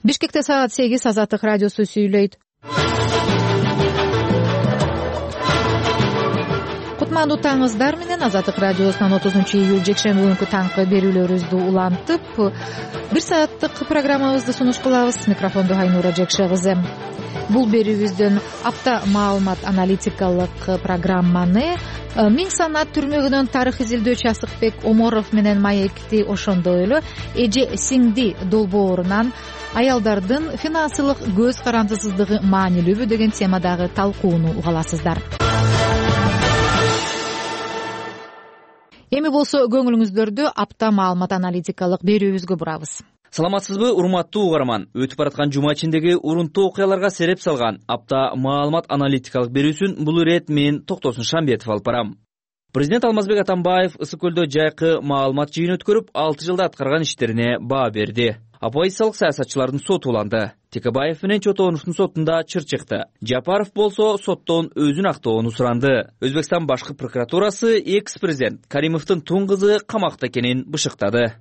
Бишкекте саат 8 Азаттык радиосу сүйлөйт. Кутмандуу таңыңыздар менен Азаттык радиосунан 30-июль жекшемби күнкү таңкы берүүлөрүбүздү улантып, 1 сааттык программабызды сунуш кылабыз. Микрофондо Айнура Жекшегизем. Бул берүүбүздөн апта маалымат аналитикалык программаны Миң санат түрмөгүнөн тарых изилдөөчү Асыкбек Оморов менен маекти ошондой эле эже сиңди долбоорунан аялдардын финансылык көз карандысыздыгы маанилүүбү деген темадагы талкууну уга аласыздар. Эми болсо көңүлүңүздөрдү апта маалымат аналитикалык берүүбүзгө бурабыз. Саламатсызбы, урматтуу угарман. Өтүп бараткан жума ичиндеги урунттуу окуяларга сереп салган апта маалымат аналитикалык берүүсүн бул ирет мен Токтосун Шамбетов алып барам. Президент Алмазбек Атамбаев Ысык көлдө жайкы маалымат жыйын өткөрүп, 6 жылда аткарган иштерине баа берди. Оппозициялык саясатчылардын соту уланды. Текебаев менен Чотоновдун сотунда чыр чыкты. Жапаров болсо соттон өзүн актоону суранды. Өзбекстан башкы прокуратурасы экс-президент Каримовдун тун кызы камакта экенин бышыктады.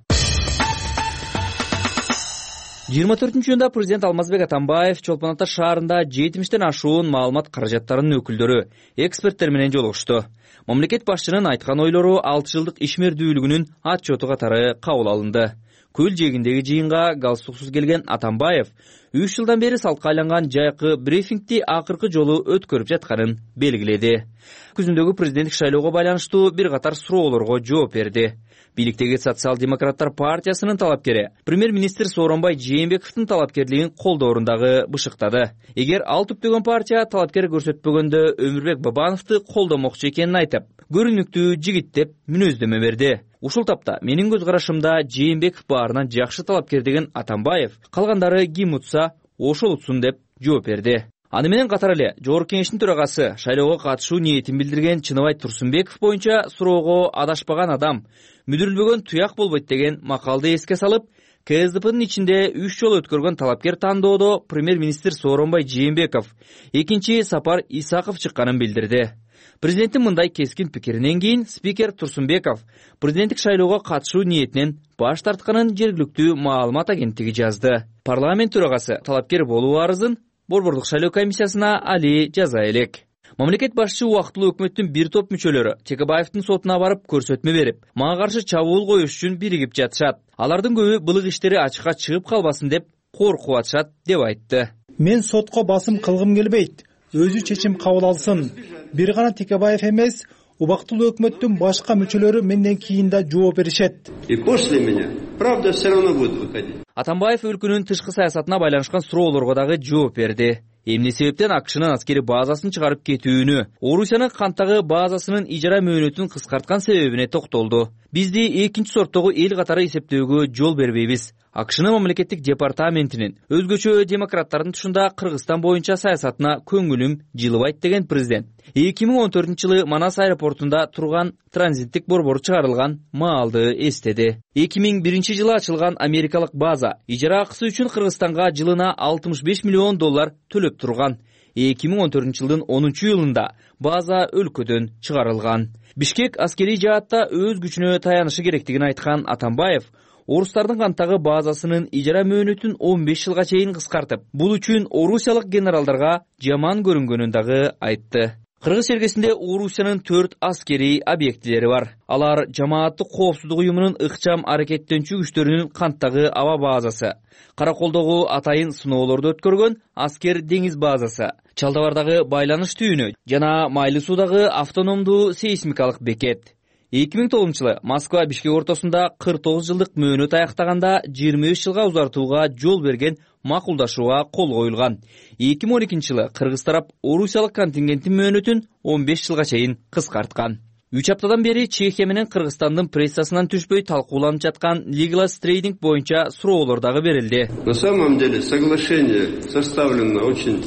24-июнда президент Алмазбек Атамбаев Чолпон Ата шаарында 70тен ашуун маалымат каражаттарынын өкүлдөрү, эксперттер менен жолугушту. Мамлекет башчынын айткан ойлору 6 жылдык ишмердүүлүгүнүн отчету катары кабыл алынды. Көл жээгиндеги жыйынга галстуксуз келген Атамбаев 3 жылдан бери салтка айланган жайкы брифингти акыркы жолу өткөрүп жатканын белгиледи. Күзүндөгү президенттик шайлоого байланыштуу бир катар суроолорго жооп берди. Бийликтеги Социал-демократтар партиясынын талапкери премьер-министр Сооронбай Жээнбековдун талапкерлигин колдоорундагы бышыктады. Эгер ал түптөгөн партия талапкер көрсөтпөгөндө Өмүрбек Бабановду колдомокчу экенин айтып, көрүнүктүү жигит деп мүнөздөмө берди. Ушул тапта менин көз карашымда Жээнбеков баарынан жакшы талапкер деген Атамбаев, калгандары ким утса ошол утсун деп жооп берди. Аны менен катар эле Жогорку Кеңештин төрагасы шайлоого катышуу ниетин билдирген Чыныбай Турсунбеков боюнча суроого адашпаган адам мүдүрүлбөгөн туяк болбойт деген макалды эске салып, КСДПнын ичинде 3 жолу өткөргөн талапкер тандоодо премьер-министр Сооронбай Жээнбеков, экинчи Сапар Исаков чыкканын билдирди. Президенттин мындай кескин пикиринен кийин спикер Турсунбеков президенттик шайлоого катышуу ниетинен баш тартканын жергиликтүү маалымат агенттиги жазды. Парламент төрагасы талапкер болуу арызын Борбордук шайлоо комиссиясына али жаза элек. Мамлекет башчы убактылуу өкмөттүн бир топ мүчөлөрү Текебаевдин сотуна барып көрсөтмө берип, мага каршы чабуул коюш үчүн биригип жатышат. Алардын көбү былык иштери ачыкка чыгып калбасын деп коркуп атышат деп айтты. Мен сотко басым кылгым келбейт. Өзү чечим кабыл алсын. Бир гана Текебаев эмес, убактылуу өкмөттүн башка мүчөлөрү менден кийин да жооп беришет. И после меня правда все равно будет выходить. Атамбаев өлкөнүн тышкы саясатына байланышкан суроолорго дагы жооп берди. Эмне себептен АКШнын аскери базасын чыгарып кетүүнү, Орусиянын канттагы базасынын ижара мөөнөтүн кыскарткан себебине токтолду. Бизди экинчи сорттогу эл катары эсептөөгө жол бербейбиз. АКШнын мамлекеттик департаментинин өзгөчө демократтардын тушунда Кыргызстан боюнча саясатына көңүлүм жылыбайт деген президент 2014-жылы Манас аэропортунда турган транзиттик борбор чыгарылган маалды эстеди. 2001-жылы ачылган америкалык база ижара акысы үчүн Кыргызстанга жылына $65 миллион төлөп турган. 2014-жылдын 10-июлунда база өлкөдөн чыгарылган. Бишкек аскери жаатта өз күчүнө таянышы керектигин айткан Атамбаев орустардын канттагы базасынын ижара мөөнөтүн 15 жылга чейин кыскартып, бул үчүн орусиялык генералдарга жаман көрүнгөнүн дагы айтты. Кыргыз чергесинде Орусиянын 4 аскери объектилери бар. Алар жамааттык коопсуздук уюмунун ыкчам аракеттенчү күчтөрүнүн канттагы аба базасы, Караколдогу атайын сыноолорду өткөргөн аскер деңиз базасы, Чалдабардагы байланыш түйүнү жана Майлы суудагы автономдуу сейсмикалык бекет. 2009-жылы Москва Бишкек ортосунда 49 жылдык мөөнөт аяктаганда 23 жылга узартууга жол берген макулдашууга кол коюлган. 2012-жылы Кыргыз тарап Орусиялык контингенттин мөөнөтүн 15 жылга чейин кыскарткан. 3 аптадан бери Чехия менен Кыргызстандын прессасынан түшпөй талкууланып жаткан Legalis Trading боюнча суроолор дагы берилди. На самом деле соглашение составлено очень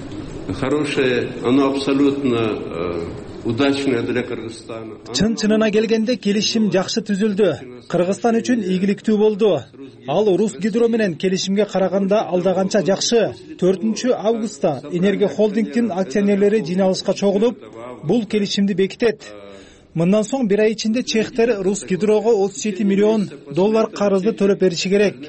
хорошее, оно абсолютно удачная для Кыргызстана. Чын-чынына келгенде келишим жакшы түзүлдү. Кыргызстан үчүн ийгиликтүү болду. Ал Русгидро менен келишимге караганда алдаганча жакшы. 4-августта Энергия холдингдин акционерлери жыйналышка чогулуп, бул келишимди бекитет. Мындан соң бир ай ичинде чехтер Русгидрого $37 миллион карызды төлөп бериши керек.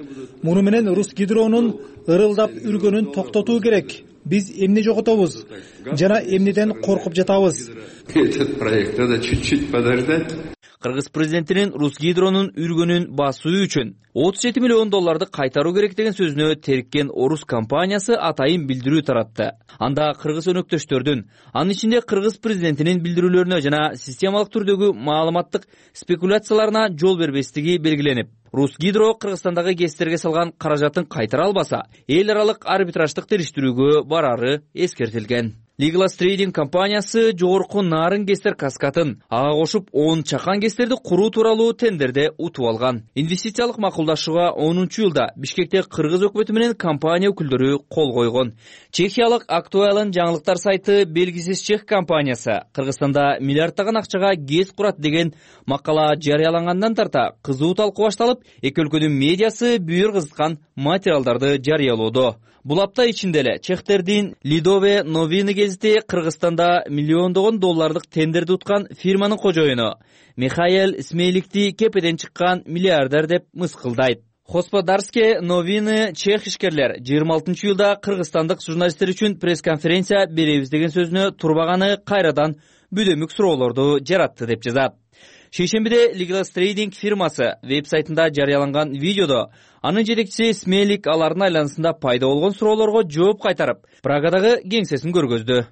Муну менен Русгидронун ырылдап үргөнүн токтотуу керек. Биз эмне жоготобуз жана эмнеден коркуп жатабыз. Этот проект надо чуть-чуть подождать. Кыргыз президентинин Русгидронун үргөнүн басуу үчүн $37 миллион кайтаруу керек деген сөзүнө териккен орус компаниясы атайын билдирүү таратты. Анда кыргыз өнөктөштөрдүн, анын ичинде кыргыз президентинин билдирүүлөрүнө жана системалык түрдөгү маалыматтык спекуляцияларына жол бербестиги белгиленип, Русгидро Кыргызстандагы ГЭСтерге салган каражатын кайтара албаса, эл аралык арбитраждык териштирүүгө барары эскертилген. Legalas Trading компаниясы жогорку нарын ГЭСтер каскатын ага кошуп 10 чакан ГЭСтерди куруу тууралуу тендерде утуп алган. Инвестициялык макулдашууга 10-жылда Бишкекте кыргыз өкмөтү менен компания өкүлдөрү кол койгон. Чехиялык Актуалын жаңылыктар сайты белгисиз чех компаниясы Кыргызстанда миллиарддаган акчага ГЭС курат деген макала жарыялангандан тарта кызуу талкуу башталып, эки өлкөнүн медиасы бүйүр кызыткан материалдарды жарыялоодо. Бул апта ичинде эле чехтердин Lidove Noviny гезити Кыргызстанда миллиондогон доллардык тендерди уткан фирманын кожоюну Михаил Смейликти кепеден чыккан миллиардер деп мыскылдайт. Господарские новины чех ишкерлер 26-жылда кыргызстандык журналисттер үчүн пресс-конференция беребиз деген сөзүнө турбаганы кайрадан бүдөмүк суроолорду жаратты деп жазат. Шейшембиде Legalas Trading фирмасы веб-сайтында жарыяланган видеодо анын жетекчиси Смейлик алардын айланасында пайда болгон суроолорго жооп кайтарып, Прагадагы кеңсесин көргөздү.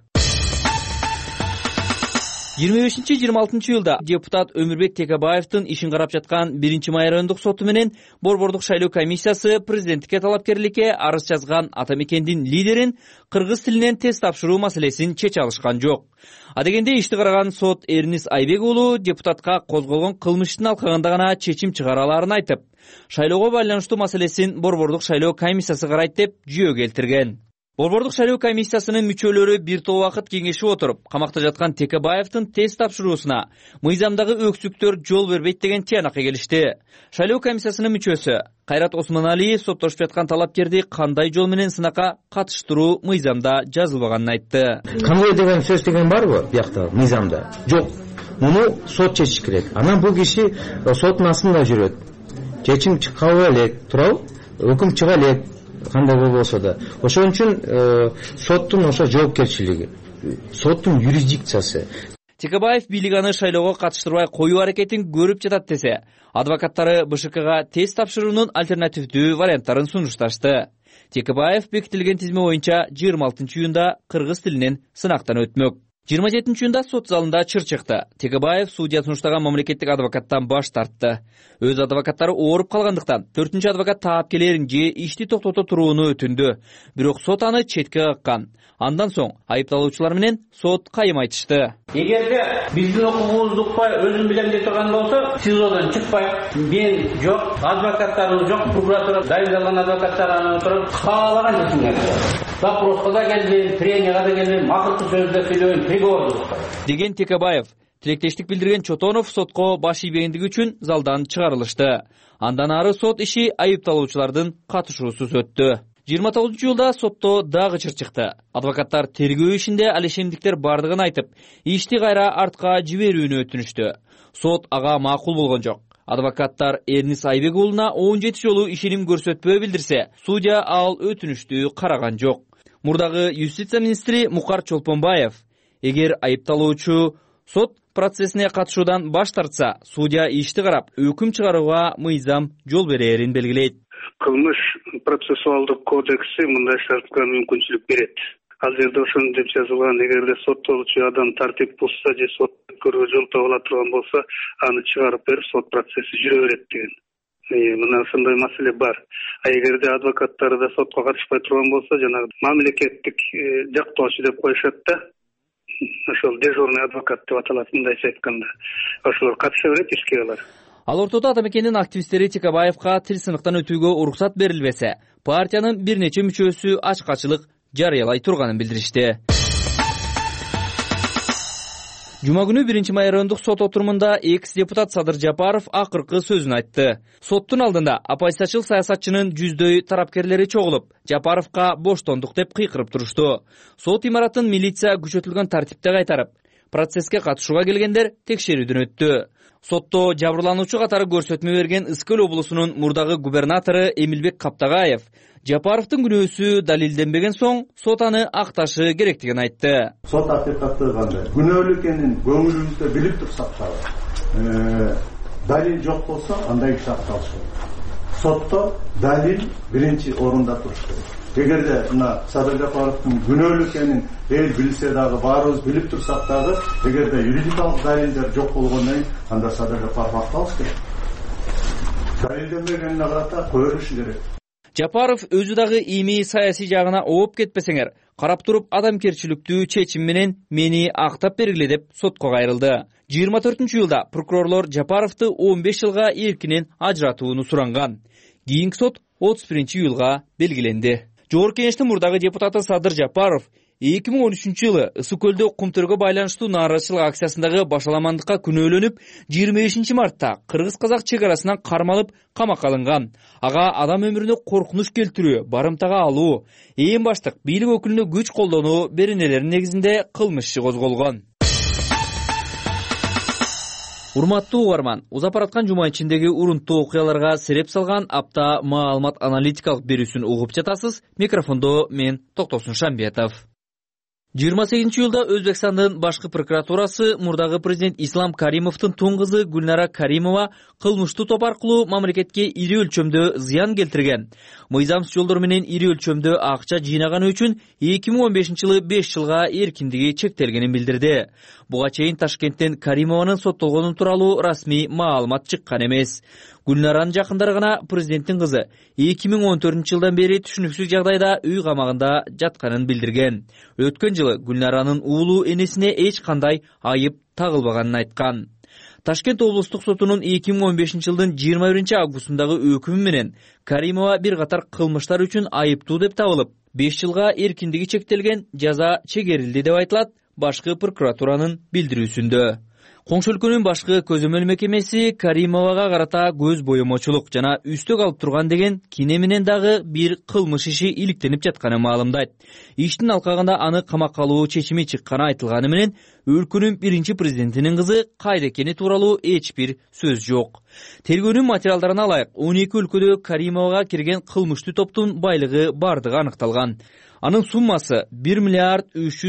25-26-жылда депутат Өмүрбек Текебаевдин ишин карап жаткан 1-май райондук соту менен Борбордук шайлоо комиссиясы президенттикке талапкерликке арыз жазган Ата Мекендин лидерин кыргыз тилинен тест тапшыруу маселесин чече алышкан жок. Адегенде ишти караган сот Эрнис Айбек уулу депутатка козголгон кылмыштын алкагында гана чечим чыгара алаарын айтып, шайлоого байланыштуу маселесин Борбордук шайлоо комиссиясы карайт деп жүйө келтирген. Борбордук шайлоо комиссиясынын мүчөлөрү бир топ убакыт кеңешип отуруп, камакта жаткан Текебаевдин тест тапшыруусуна мыйзамдагы өксүктөр жол бербейт деген тыянакка келишти. Шайлоо комиссиясынын мүчөсү Кайрат Осмоналиев соттошуп жаткан талапкерди кандай жол менен сынакка катыштыруу мыйзамда жазылбаганын айтты. Кандай деген сөз деген барбы биякта мыйзамда? Жок. Муну сот чечиш керек. Анан бул киши соттун астында жүрөт. Чечим чыккабы элек, туурабы? Өкүм чыга элек. Кандай болбосо да. Ошон үчүн соттун ошо жоопкерчилиги, соттун юрисдикциясы. Текебаев бийлик аны шайлоого катыштырбай коюу аракетин көрүп жатат десе, адвокаттары БШКга тест тапшыруунун альтернативдүү варианттарын сунушташты. Текебаев бекитилген тизме боюнча 26-июнда кыргыз тилинен сынактан өтмөк. 27-июнда сот залында чыр чыкты. Текебаев судья сунуштаган мамлекеттик адвокаттан баш тартты. Өз адвокаттары ооруп калгандыктан 4-чү адвокат таапкерлерин же ишти токтото турууну өтүндү. Бирок сот аны четке каккан. Андан соң айыпталуучулар менен сот кайым айтышты. Эгерде биздин укугубузду укпай өзүм билем деп турган болсо, СИЗОдон чыкпай, мен жок, адвокаттарыбыз жок, прокуратура дайындалган адвокаттар аны отуруп каалаган чечимге келет. Допроско да келбейм, пренияга да келбейм, макулдуу сөздө сүйлөбөйм, приговорду укпай. Деген Текебаев тилектештик билдирген Чотонов сотко баш ийбегендиги үчүн залдан чыгарылышты. Андан ары сот иши айыпталуучулардын катышуусуз өттү. 29-жылда сотто дагы чыр чыкты. Адвокаттар тергөө ишинде алешемдиктер бардыгын айтып, ишти кайра артка жиберүүнү өтүнүштү. Сот ага макул болгон жок. Адвокаттар Эрнис Айбек уулуна 17 жолу ишеним көрсөтпөө билдирсе, судья ал өтүнүштү караган жок. Мурдагы юстиция министри Мукар Чолпонбаев, эгер айыпталуучу сот процессине катышуудан баш тартса, судья ишти карап өкүм чыгарууга мыйзам жол берерин белгилейт. Кылмыш процессуалдык кодекси мындай шартка мүмкүнчүлүк берет. Ал жерде ошону деп жазылган, эгерде соттолуучу адам тартип бузса же сот өткөрүүгө жол таба ала турган болсо, аны чыгарып берип сот процесси жүрө берет деген. Мына ошондой маселе бар. А эгерде адвокаттар да сотко катышпай турган болсо, жанагы мамлекеттик жактоочу деп коюшат да. Ошол дежурный адвокат деп аталат, мындайча айтканда. Ошолор катыша берет ишке алар. Ал ортодо Ата Мекендин активисттери Текебаевка тил сыныктан өтүүгө уруксат берилбесе, партиянын бир нече мүчөсү ачкачылык жарыялай турганын билдиришти. Жума күнү 1-май райондук сот отурумунда экс-депутат Садыр Жапаров акыркы сөзүн айтты. Соттун алдында оппозициячыл саясатчынын жүздөй тарапкерлери чогулуп, Жапаровка боштондук деп кыйкырып турушту. Сот имаратын милиция күчөтүлгөн тартипте кайтарып, процесске катышууга келгендер текшерүүдөн өттү. Сотто жабырлануучу катары көрсөтмө берген Ысыкөл облусунун мурдагы губернатору Эмилбек Каптагаев Жапаровдун күнөөсү далилденбеген соң сот аны акташы керектигин айтты. Сот акыйкаты кандай? Күнөөлүү экенин көңүлүбүздө билип турсак дагы далил жок болсо андай киши акталышы керек. Сотто далил биринчи орунда туруш керек. Эгерде мына Садыр Жапаровдун күнөөлүү экенин эл билсе дагы, баарыбыз билип турсак дагы, эгерде юридикалык далилдер жок болгондон кийин анда Садыр Жапаров акталыш керек. Далилденбегенине карата кое бериши керек. Жапаров өзү дагы эми саясий жагына ооп кетпесеңер, карап туруп адамгерчиликтүү чечим менен мени актап бергиле деп сотко кайрылды. 24-июлда прокурорлор Жапаровду 15 жылга эркинен ажыратууну суранган. Кийинки сот 31-июлга белгиленди. Жогорку Кеңештин мурдагы депутаты Садыр Жапаров 2013-жылы Ысыкөлдө кумтөргө байланыштуу нааразычылык акциясындагы башаламандыкка күнөөлөнүп, 25 мартта кыргыз-казак чек арасынан кармалып камакка алынган. Ага адам өмүрүнө коркунуч келтирүү, барымтага алуу, эң баштык бийлик өкүлүнө күч колдонуу беренелеринин негизинде кылмыш иши козголгон. Урматтуу угарман, узап бараткан жума ичиндеги урунттуу окуяларга сереп салган апта маалымат аналитикалык берүүсүн угуп жатасыз. Микрофондо мен Токтосун Шамбетов. 28-июлда Өзбекстандын башкы прокуратурасы мурдагы президент Ислам Каримовдун тун кызы Гүлнара Каримова кылмыштуу топ аркылуу мамлекетке ири өлчөмдө зыян келтирген. Мыйзамсыз жолдор менен ири өлчөмдө акча жыйнаганы үчүн 2015-жылы 5 жылга эркиндиги чектелгенин билдирди. Буга чейин Ташкенттен Каримованын соттолгону тууралуу расмий маалымат чыккан эмес. Гүлнаранын жакындары гана президенттин кызы 2014-жылдан бери түшүнүксүз жагдайда үй камагында жатканын билдирген. Өткөн жылы Гүлнаранын уулу энесине эч кандай айып тагылбаганын айткан. Ташкент облустук сотунун 2015-жылдын 21-августундагы өкүмү менен Каримова бир катар кылмыштар үчүн айыптуу деп табылып, 5 жылга эркиндиги чектелген, жаза чегерилди деп айтылат башкы прокуратуранын билдирүүсүндө. Коңшу өлкөнүн башкы көзөмөл мекемеси Каримовага карата көз боемочулук жана үстөк алып турган деген кине менен дагы бир кылмыш иши иликтенип жатканын маалымдайт. Иштин алкагында аны камакка алуу чечими чыкканы айтылганы менен өлкөнүн биринчи президентинин кызы кайда экени тууралуу эч бир сөз жок. Тергөөнүн материалдарына ылайык 12 өлкөдө Каримовага кирген кылмыштуу топтун байлыгы бардыгы аныкталган. Анын суммасы 1 миллиард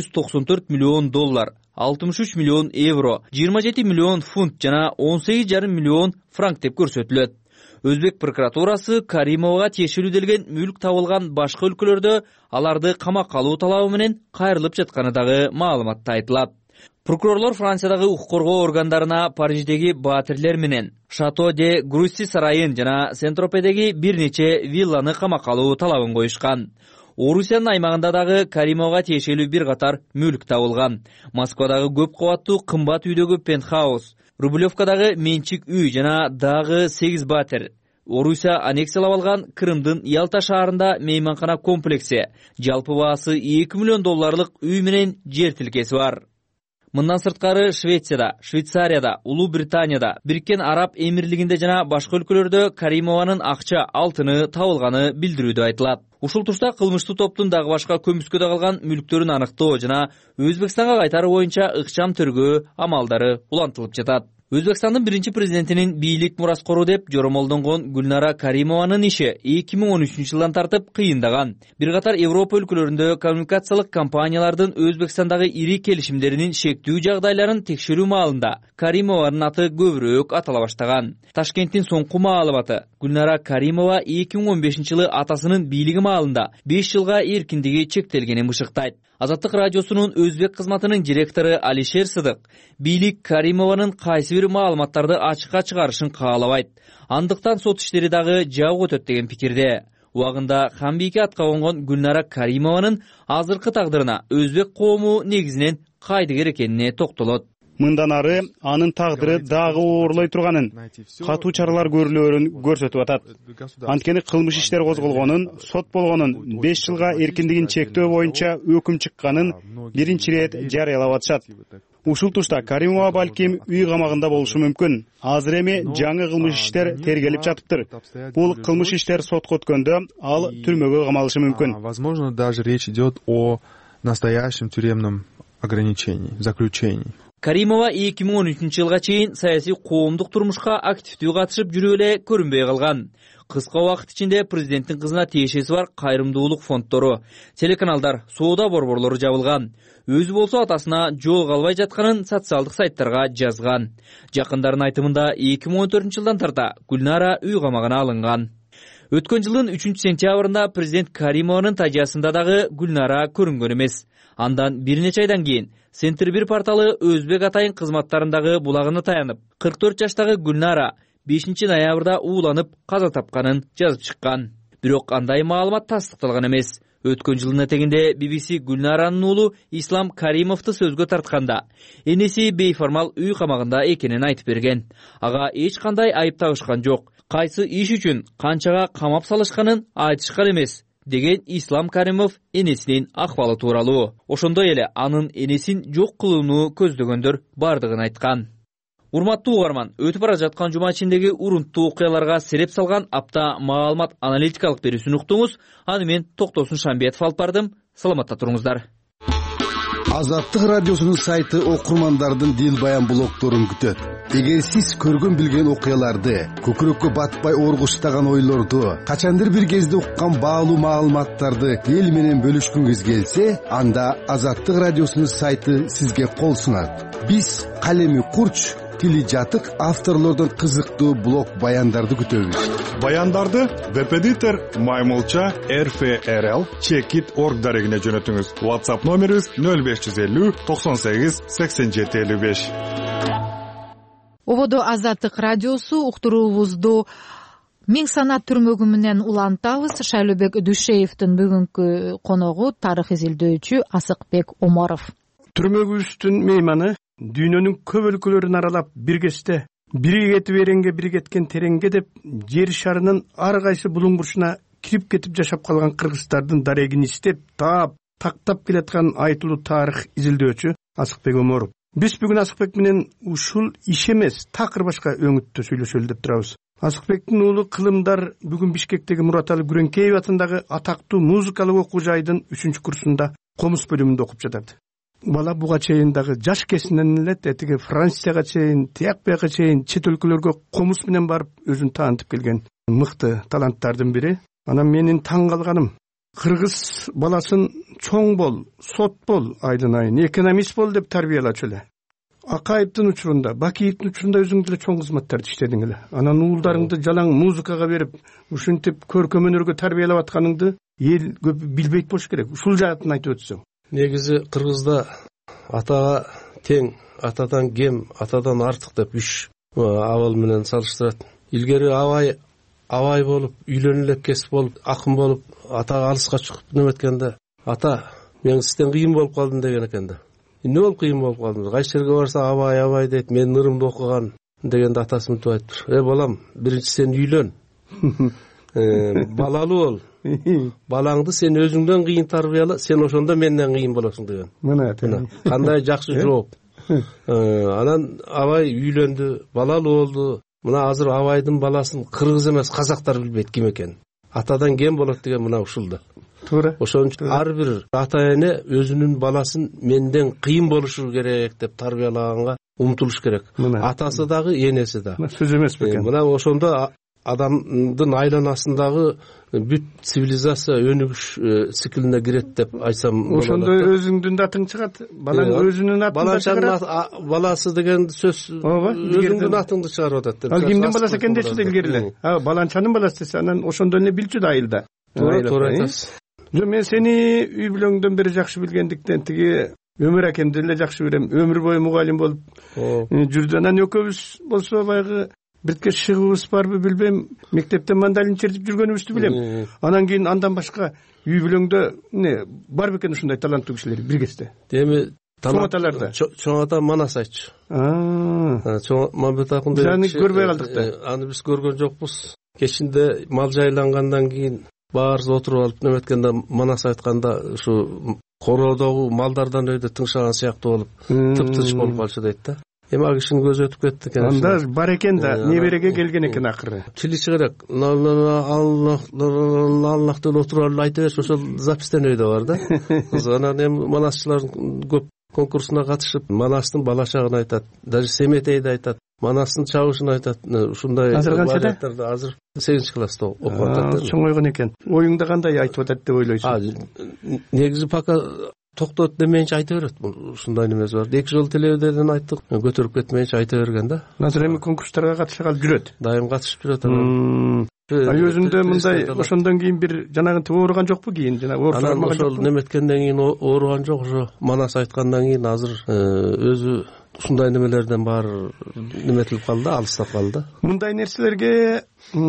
394 миллион доллар, 63 миллион евро, 27 миллион фунт жана 18,5 миллион франк деп көрсөтүлөт. Өзбек прокуратурасы Каримовага тиешелүү делген мүлк табылган башка өлкөлөрдө аларды камакка алуу талабы менен кайрылып жатканы дагы маалыматта айтылат. Прокурорлор Франциядагы укук коргоо органдарына Париждеги батирлер менен Шато де Грусси сарайын жана Сен-Тропедеги бир нече вилланы камакка алуу талабын коюшкан. Орусиянын аймагында дагы Каримовага тиешелүү бир катар мүлк табылган. Москвадагы көп кабаттуу кымбат үйдөгү пентхаус, Рублевкадагы менчик үй жана дагы 8 батир. Орусия аннексиялап алган Крымдын Ялта шаарында мейманкана комплекси, жалпы баасы 2 миллион долларлык үй менен жер тилкеси бар. Мындан сырткары Швецияда, Швейцарияда, Улуу Британияда, Бириккен Араб Эмирлигинде жана башка өлкөлөрдө Каримованын акча, алтыны табылганы билдирүүдө айтылат. Ушул турда кылмыштуу топтун дагы башка көмүскөдө калган мүлктөрүн аныктоо жана Өзбекстанга кайтаруу боюнча ыкчам төргөө амалдары улантылып жатат. Өзбекстандын биринчи президентинин бийлик мураскору деп жоромолдонгон Гүлнара Каримованын иши 2013-жылдан тартып кыйындаган. Бир катар Европа өлкөлөрүндө коммуникациялык компаниялардын Өзбекстандагы ири келишимдеринин шектүү жагдайларын текшерүү маалында Каримованын аты көбүрөөк атала баштаган. Ташкенттин соңку маалыматы Гүлнара Каримова 2015-жылы атасынын бийлиги маалында 5 жылга эркиндиги чектелгенин бышыктайт. Азаттык радиосунун өзбек кызматынын директору Алишер Сыдык бийлик Каримованын кайсы бир маалыматтарды ачыкка чыгарышын каалабайт. Андыктан сот иштери дагы жабык өтөт деген пикирде. Убагында хамбийке атка конгон Гүлнара Каримованын азыркы тагдырына өзбек коому негизинен кайдыгер экенине токтолот. Мындан ары анын тагдыры дагы оорлой турганын, катуу чаралар көрүлөөрүн көрсөтүп атат. Анткени кылмыш иштер козголгонун, сот болгонун, 5 жылга эркиндигин чектөө боюнча өкүм чыкканын биринчи рет жарыялап атышат. Ушул тушта Каримова балким үй камагында болушу мүмкүн. Азыр эми жаңы кылмыш иштер тергелип жатыптыр. Бул кылмыш иштер сотко өткөндө ал түрмөгө камалышы мүмкүн. Возможно, даже речь идет о настоящем тюремном ограничении, заключении. Каримова 2013-жылга чейин саясий коомдук турмушка активдүү катышып жүрүп эле көрүнбөй калган. Кыска убакыт ичинде президенттин кызына тиешеси бар кайрымдуулук фонддору, телеканалдар, соода борборлору жабылган. Өзү болсо атасына жол албай жатканын социалдык сайттарга жазган. Жакындардын айтымында 2014-жылдан тарта Гүлнара үй камагына алынган. Өткөн жылдын 3-сентябрында президент Каримованын тажыясында дагы Гүлнара көрүнгөн эмес. Андан бир нече айдан кийин Центр 1 порталы Өзбек атайын кызматтарындагы булагына таянып, 44 жаштагы Гүлнара 5 ноябрда ууланып каза тапканын жазып чыккан. Бирок андай маалымат тастыкталган эмес. Өткөн жылдын этегинде BBC Гүлнаранын уулу Ислам Каримовду сөзгө тартканда, энеси бейформал үй камагында экенин айтып берген. Ага эч кандай айып тагышкан жок. Кайсы иш үчүн канчага камап салышканын айтышкан эмес, деген Ислам Каримов энесинин акыбалы тууралуу. Ошондой эле анын энесин жок кылууну көздөгөндөр бардыгын айткан. Урматтуу угарман, өтүп бара жаткан жума ичиндеги урунттуу окуяларга сереп салган апта маалымат аналитикалык берүүсүн уктуңуз. Аны мен Токтосун Шамбиетов алып бардым. Саламатта туруңуздар. Азаттык радиосунун сайты окурмандардын дил баян блогдорун күтөт. Эгер сиз көргөн билген окуяларды, көкүрөккө батпай оргуштаган ойлорду, качандыр бир кезде уккан баалуу маалыматтарды эл менен бөлүшкүңүз келсе, анда Азаттык радиосунун сайты сизге кол сунат. Биз калеми курч, тили жатык авторлордон кызыктуу блог баяндарды күтөбүз. Баяндарды Веб-эдитор Маймылча RFRL Checkit.org дарегине жөнөтүңүз. WhatsApp номерибиз 0550 98 87 55. Ободо Азаттык радиосу уктуруубузду Миң санат түрмөгү менен улантабыз. Шайлообек Дүйшеевдин бүгүнкү коногу тарых изилдөөчү Асыкбек Омаров. Түрмөгүбүздүн мейманы дүйнөнүн көп өлкөлөрүн аралап бир кечте бири кетип эренге бири кеткен тереңге деп жер шарынын ар кайсы булуң бурчуна кирип кетип жашап калган кыргыздардын дарегин издеп тактап келаткан айтылуу тарых изилдөөчү Асыкбек Омаров. Биз бүгүн Асыкбек менен ушул иш эмес, такыр башка өңүттө сүйлөшөлү деп турабыз. Асыкбектин уулу Кылымдар бүгүн Бишкектеги Мураталы Күрөңкеев атындагы атактуу музыкалык окуу жайдын 3-курсунда комуз бөлүмүндө окуп жатат. Бала буга чейин дагы жаш кезинен эле этиге Францияга чейин, тияк бияка чейин чет өлкөлөргө комуз менен барып өзүн таанытып келген мыкты таланттардын бири. Анан менин таң калганым, кыргыз баласын чоң бол, сот бол, айдын экономист бол деп тарбиялачу эле. Акаевдин учурунда, Бакиевдин учурунда өзүң деле чоң кызматтарды иштедиң эле. Анан уулдарыңды жалаң музыкага берип, ушинтип көркөм өнөргө тарбиялап атканыңды эл көп билбейт болуш керек. Ушул жаатын айтып өтсөң. Негизи кыргызда атага тең, атадан кем, атадан артык деп үч абал менен салыштырат. Илгери абай болуп, үйлөнүп элек кесип болуп, акын болуп, атага алыска чыгып неметкенде, ата, мен сизден кыйын болуп калдым деген экен да. Эмне болуп кыйын болуп калдым? Кайсы жерге барса абай дейт, мен ырымды окуган дегенде атасы мынтип айтыптыр. Балам, биринчи сен үйлөн. Балалуу бол. Балаңды сен өзүңдөн кыйын тарбияла, сен ошондо менден кыйын болосуң деген. Мына кандай жакшы жооп. Анан абай үйлөндү, балалуу болду. Мына азыр абайдын баласын кыргыз эмес казактар билбейт ким экенин. Атадан кем болот деген мына ушул да. Туура. Ошон үчүн ар бир ата-эне өзүнүн баласын менден кыйын болушу керек деп тарбиялаганга умтулуш керек. Атасы дагы, энеси да. Сөз эмес бекен. Мына ошондо адамдын айланасындагы бүт цивилизация өнүгүш циклине кирет деп айтсам болот. Ошондо өзүңдүн да атың чыгат. Балаң өзүнүн атын чыгарат. Баласы деген сөз өзүңдүн атыңды чыгарып атат деп. Ал кимдин баласы экен дечи илгери эле. Баланчанын баласы десе, анан ошондо эле билчү да айылда. Туура айтасыз. Мен сени үй бүлөңдөн бери жакшы билгендиктен тиги Өмүр акемди эле жакшы билем. Өмүр бою мугалим болуп жүрдү. Анан экөөбүз болсо баягы бирке шыгыбыз барбы билбейм, мектептен мандалин чертип жүргөнүбүздү билем. Анан кийин андан башка үй бүлөңдө бар бекен ушундай таланттуу кишилер бир кезде. Эми чоң аталарда. Чоң ата Манас айтчу. Чоң Мамбет акындай. Аны көрбөй калдык да. Аны биз көргөн жокпуз. Кечинде мал жайлангандан кийин баарыбыз отуруп алып неметкенде Манас айтканда ушу короодогу малдардан өйдө тыңшаган сыяктуу болуп, тыптыч болуп калчу дейт да. Эми ал кишинин көзү өтүп кетти экен. Анда бар экен да, небереге келген экен акыры. Чилиши керек. Аллах деп отуруп айта берсе, ошол запистен өйдө бар да. Анан эми Манасчылардын көп конкурсуна катышып Манастын бала чагын айтат, даже Семетейди айтат, Манастын чабышын айтат. Ушундай варианттарды азыр 8-класста окуп атат. Чоңойгон экен. Оюңда кандай айтып атат деп ойлойсуң? Негизи пока токтот демейинче айта берет. Ушундай немеси бар. 2 жыл телевизордон айттык, көтөрүп кетмейинче айта берген да. Азыр эми конкурстарга катышып жүрөт. Дайым катышып жүрөт. Өзүндө мындай ошондон кийин бир жанагынтип ооруган жокпу кийин? Жана оорушармаган жокпу? Ошол неметкенден кийин ооруган жок. Ошо Манас айткандан кийин азыр өзү ушундай немелерден баары неметилип калды, алыстап калды. Мындай нерселерге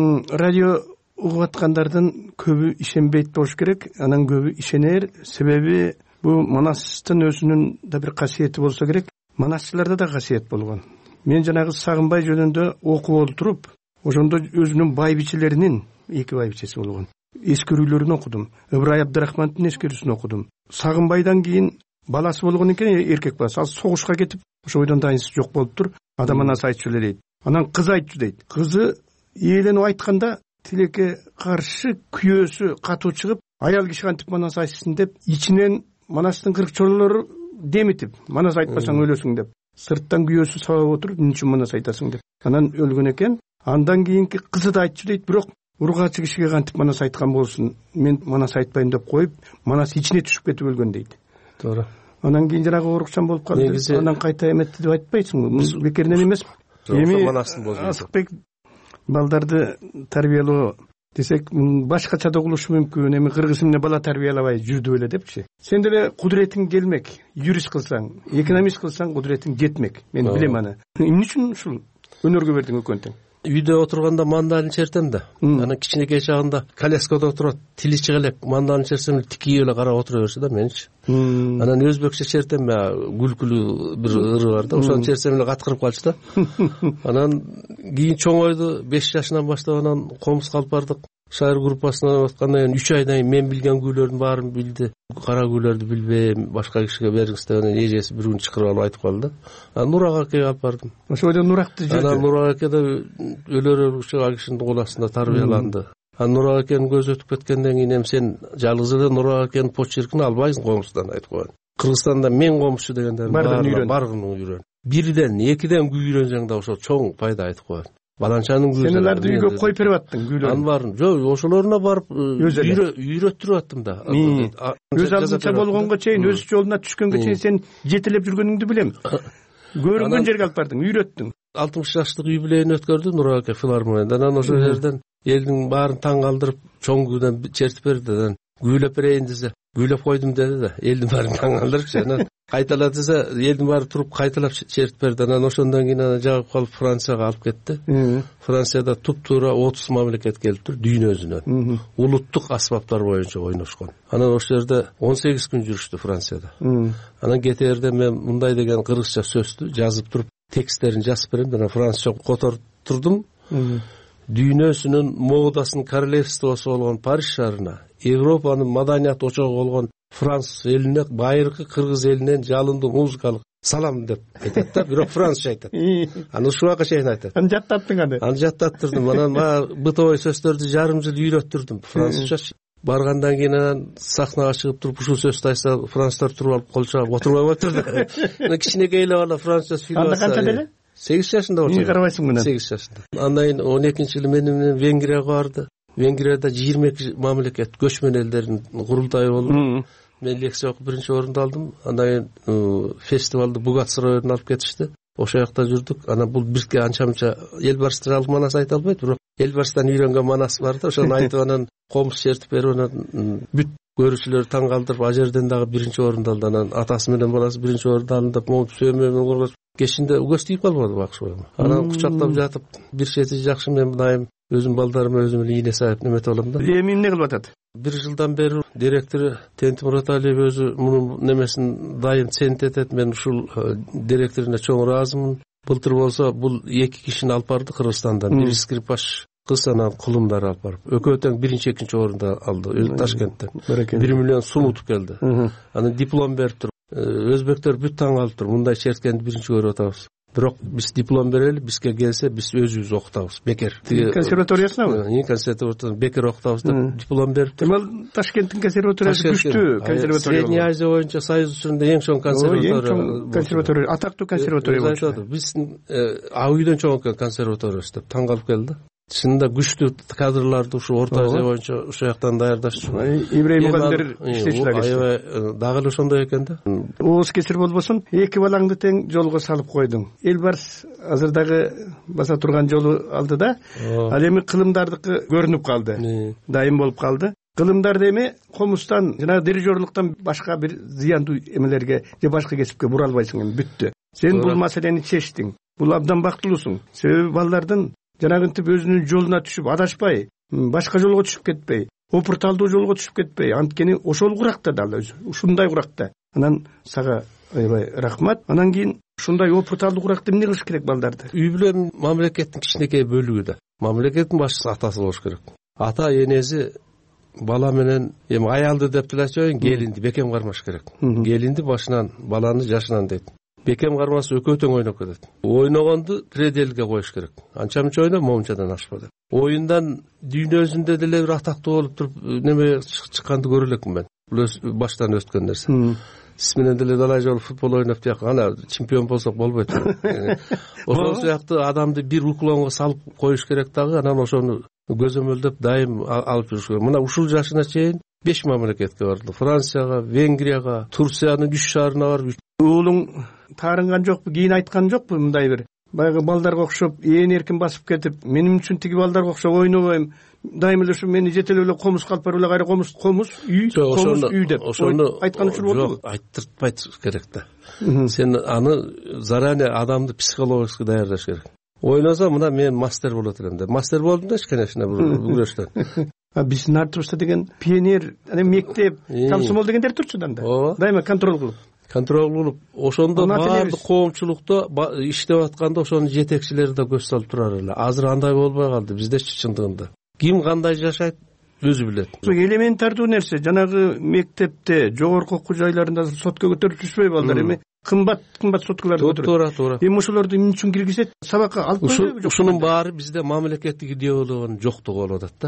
радио угуп аткандардын көбү ишенбейт болуш керек. Анан көбү ишенер. Себеби бул Манастын өзүнүн да бир касиети болсо керек. Манасчыларда да касиет болгон. Мен жанагы Сагынбай жөнүндө окуп отуруп, ошондо өзүнүн байбичелеринин 2 байбичеси болгон. Эскерүүлөрүн окудум. Ыбырай Абдрахмандын эскерүүсүн окудум. Сагынбайдан кийин баласы болгон экен, эркек баласы. Ал согушка кетип, ошо бойдон дайынсыз жок болуптур. Адам анасы айтчу эле дейт. Анан кызы айтчу дейт. Кызы ээленип айтканда тилекке каршы күйөөсү катуу чыгып, аял киши кантип Манас айтсын деп, ичинен Манастын кыркчолору демитип, Манас айтпасаң өлөсүң деп. Сырттан күйөөсү сабап отуруп, эмне үчүн Манас айтасың деп. Анан өлгөн экен. Андан кийинки кызы да айтчу дейт, бирок ургачы кишиге кантип Манас айткан болсун, мен Манас айтпайм деп коюп, Манас ичине түшүп кетип өлгөн дейт. Туура. Анан кийин жанагы оорукчан болуп калды. Анан кайта эметти деп айтпайсыңбы? Бекеринен эмес. Эми Асыкбек балдарды тарбиялоо десек, башкача да кылышы мүмкүн. Эми кыргыз эмне бала тарбиялабай жүрдү эле депчи. Сен деле кудуретиң келмек, юрист кылсаң, экономист кылсаң кудуретиң жетмек. Мен билем аны. Эмне үчүн ушул өнөргө бердиң өкөнтөң? Үйдө отурганда мандалин чертем да. Анан кичинекей чагында коляскада отурат, тили чыга элек, мандалин чертсем тикий эле карап отура берчү да менчи. Анан өзбекче чертем, күлкүлүү бир ыры бар да, ошону чертсем эле каткырып калчу да. Анан кийин чоңойду, 5 жашынан баштап анан комузга алып бардык. Шайыр группасына аткандан кийин 3 айдан кийин мен билген күйлөрдүн баарын билди. Кара күйлөрдү билбейм, башка кишиге бериңиз деп анан эжеси бир күн чакырып алып айтып калды. Анан Нурак акеге алып бардым. Ошо бойдон Нуракты жүрдү. Анан Нурак аке да өлөр-өлгүчө ал кишинин кол астында тарбияланды. Анан Нурак акенин көзү өтүп кеткенден кийин эми сен жалгыз эле Нурак акенин почеркин албайсың комуздан айтып койгон. Кыргызстанда мен комузчу дегендер баргын үйрөн. 1ден 2ден күй үйрөнсөң да ошо чоң пайда айтып койгон. Баланчанын күйү. Сен аларды үйгө коюп берип аттың күйлөрүн. Анын баарын жок, ошолоруна барып үйрөттүрүп аттым да. Өз алдынча болгонго чейин, өз жолуна түшкөнгө чейин сен жетелеп жүргөнүңдү билем. Көрүнгөн жерге алып бардың, үйрөттүң. 60 жаштык юбилейин өткөрдү Нурак аке филармонияда. Анан ошол жерден элдин баарын таң калтырып, чоң күйдөн чертип берди. Анан күйлөп берейин десе, күйлөп койдум деди да. Элдин баарын таң калтырчу. Анан кайталап десе, элдин баары туруп кайталап чертип берди. Анан ошондон кийин жагып калып Францияга алып кетти. Францияда туп-туура 30 мамлекет келиптир дүйнөсүнөн. Улуттук аспаптар боюнча ойношкон. Анан ошол жерде 18 күн жүрүштү Францияда. Анан кетээрде мен мындай деген кыргызча сөздү жазып туруп, тексттерин жазып берем. Анан французча которуп турдум. Дүйнөсүнүн модасынын королевствосу болгон Париж шаарына, Европанын маданият очогу болгон Француз элине, байыркы кыргыз элинен жалындуу музыкалык салам деп айтат да, бирок французча айтат. Аны ушуга чейин айтат. Аны жаттаттың аны. Аны жаттаттырдым. Анан бытовой сөздөрдү жарым жыл үйрөттүрдүм французча. Баргандан кийин анан сахнага чыгып туруп ушул сөздү айтса, француздар туруп алып кол чаап отурбай отурду. Мына кичинекей эле бала французча сүйлөп атса. Анда канча деле? 8 жашында болчу. Эмне карабайсың менен? 8 жашында. Андан кийин 12-жылы менен Венгрияга барды. Венгрияда 22 мамлекет көчмөн элдердин курултайы болду. Мен лекция окуп 1-орунду алдым. Андан кийин фестивалды Бугат сарайына алып кетишти. Ошол жакта жүрдүк. Анан бул бирге анча-мынча эл барыс тууралуу Манас айта албайт, бирок эл барыстан үйрөнгөн Манас бар да. Ошону айтып анан комуз чертип берип анан бүт көрүүчүлөр таң калтырып, а жерден дагы 1-орунду алды. Анан атасы менен баласы 1-орунду алды деп момуп сөймөмөн кылгыз. Кешинде угас тийип калбады бакшы. Анан кучактап жатып, бир чети жакшы мен дайым өзүм балдарыма өзүм эле ийне саап немете алам да. Эми эмне кылып атат? 1 жылдан бери директору Тенти Мураталиев өзү мунун немесин дайым цент этет. Мен ушул директоруна чоң ыраазымын. Былтыр болсо бул 2 кишини алып барды Кыргызстандан. Бир скрипач кыз, анан кулумдар алып барып. Экөө тең 1-2-орунду алды Ташкенттен. 1 миллион сум утуп келди. Анан диплом берип туруп, өзбектер бүт таң калып тур. Мындай черткенди биринчи көрүп атабыз. бирок биз диплом берели, бизге келсе биз өзүбүз окутабыз бекер. Консерваториясынабы? Консерваториясына бекер окутабыз деп диплом берип. Демек Ташкенттин консерваториясы күчтүү консерватория. Средний Азия боюнча Союз ичинде эң чоң консерватория, атактуу консерватория болчу. Биздин үйдөн чоң консерваториясы деп таң калып келди. Чынында күчтүү кадрларды ушу Орто Азия боюнча ушул жактан даярдашчу. Ибрайым мугалимдер иштечилер. Аябай дагы эле ошондой экен да. Ооз кесир болбосун, эки балаңды тең жолго салып койдуң. Эл барс азыр дагы баса турган жолу алдыда. Ал эми кылымдардыкы көрүнүп калды. Дайым болуп калды. Кылымдарды эми комустан жана дирижерлуктан башка бир зыяндуу эмелерге же башка кесипке бура албайсың, эми бүттү. Сен бул маселени чечтиң. Бул абдан бактылуусуң. Себеби балдардын жанагынтип өзүнүн жолуна түшүп адашпай, башка жолго түшүп кетпей, опурталдуу жолго түшүп кетпей, анткени ошол куракта дал өзү, ушундай куракта. Анан сага аябай рахмат. Анан кийин ушундай опурталдуу куракта эмне кылыш керек балдарды? Үй бүлө мамлекеттин кичинекей бөлүгү да. Мамлекеттин башчысы атасы болуш керек. Ата энеси бала менен эми аялды деп эле келинди бекем кармаш керек. Келинди башынан, баланы жашынан дейт. Бекем кармасы экөө тең ойноп кетет. Ойногонду пределге коюш керек. Анча мынча ойноп, момчадан ашпа деп. Оюндан дүйнөсүндө деле бир атактуу болуп туруп неме чыкканды көрө элекмин мен. Бул баштан өткөн нерсе. Сиз менен деле далай жолу футбол ойноп тияк ана чемпион болсок болбойт. Ошол сыяктуу адамды бир уклонго салып коюш керек дагы, анан ошону көзөмөлдөп дайым алып жүрүш керек. Мына ушул жашына чейин 5 мамлекетке барды. Францияга, Венгрияга, Турциянын 3 шаарына барып. Уулуң таарынган жокпу, кийин айткан жокпу мындай бир баягы балдарга окшоп ээн эркин басып кетип, менин үчүн тиги балдарга окшоп ойнобойм. Дайым эле ушу мени жетелеп эле комус калып барып эле кайра комус үй, комус үй деп айткан учур болду. Жок, айттыртпайт керек да. Сен аны заранее адамды психологически даярдаш керек. Ойносо мына мен мастер болот элем деп. Мастер болдум да, конечно, бул күрөштөн. Биздин артыбызда деген пионер, мектеп, комсомол дегендер турчу да. Дайыма контроль кылып. Контроль кылып, ошондо баардык коомчулукта иштеп атканда ошонун жетекчилери да көз салып турар эле. Азыр андай болбой калды бизде чындыгында. Ким кандай жашайт өзү билет. Элементардуу нерсе, жанагы мектепте, жогорку окуу жайларында сотко көтөрүп түшпөй балдар эми кымбат соткаларды көтөрөт. Туура. Эми ошолорду эмне үчүн киргизет? Сабакка алып койбойбу? Ушунун баары бизде мамлекеттик идеологиянын жоктугу болуп атат да.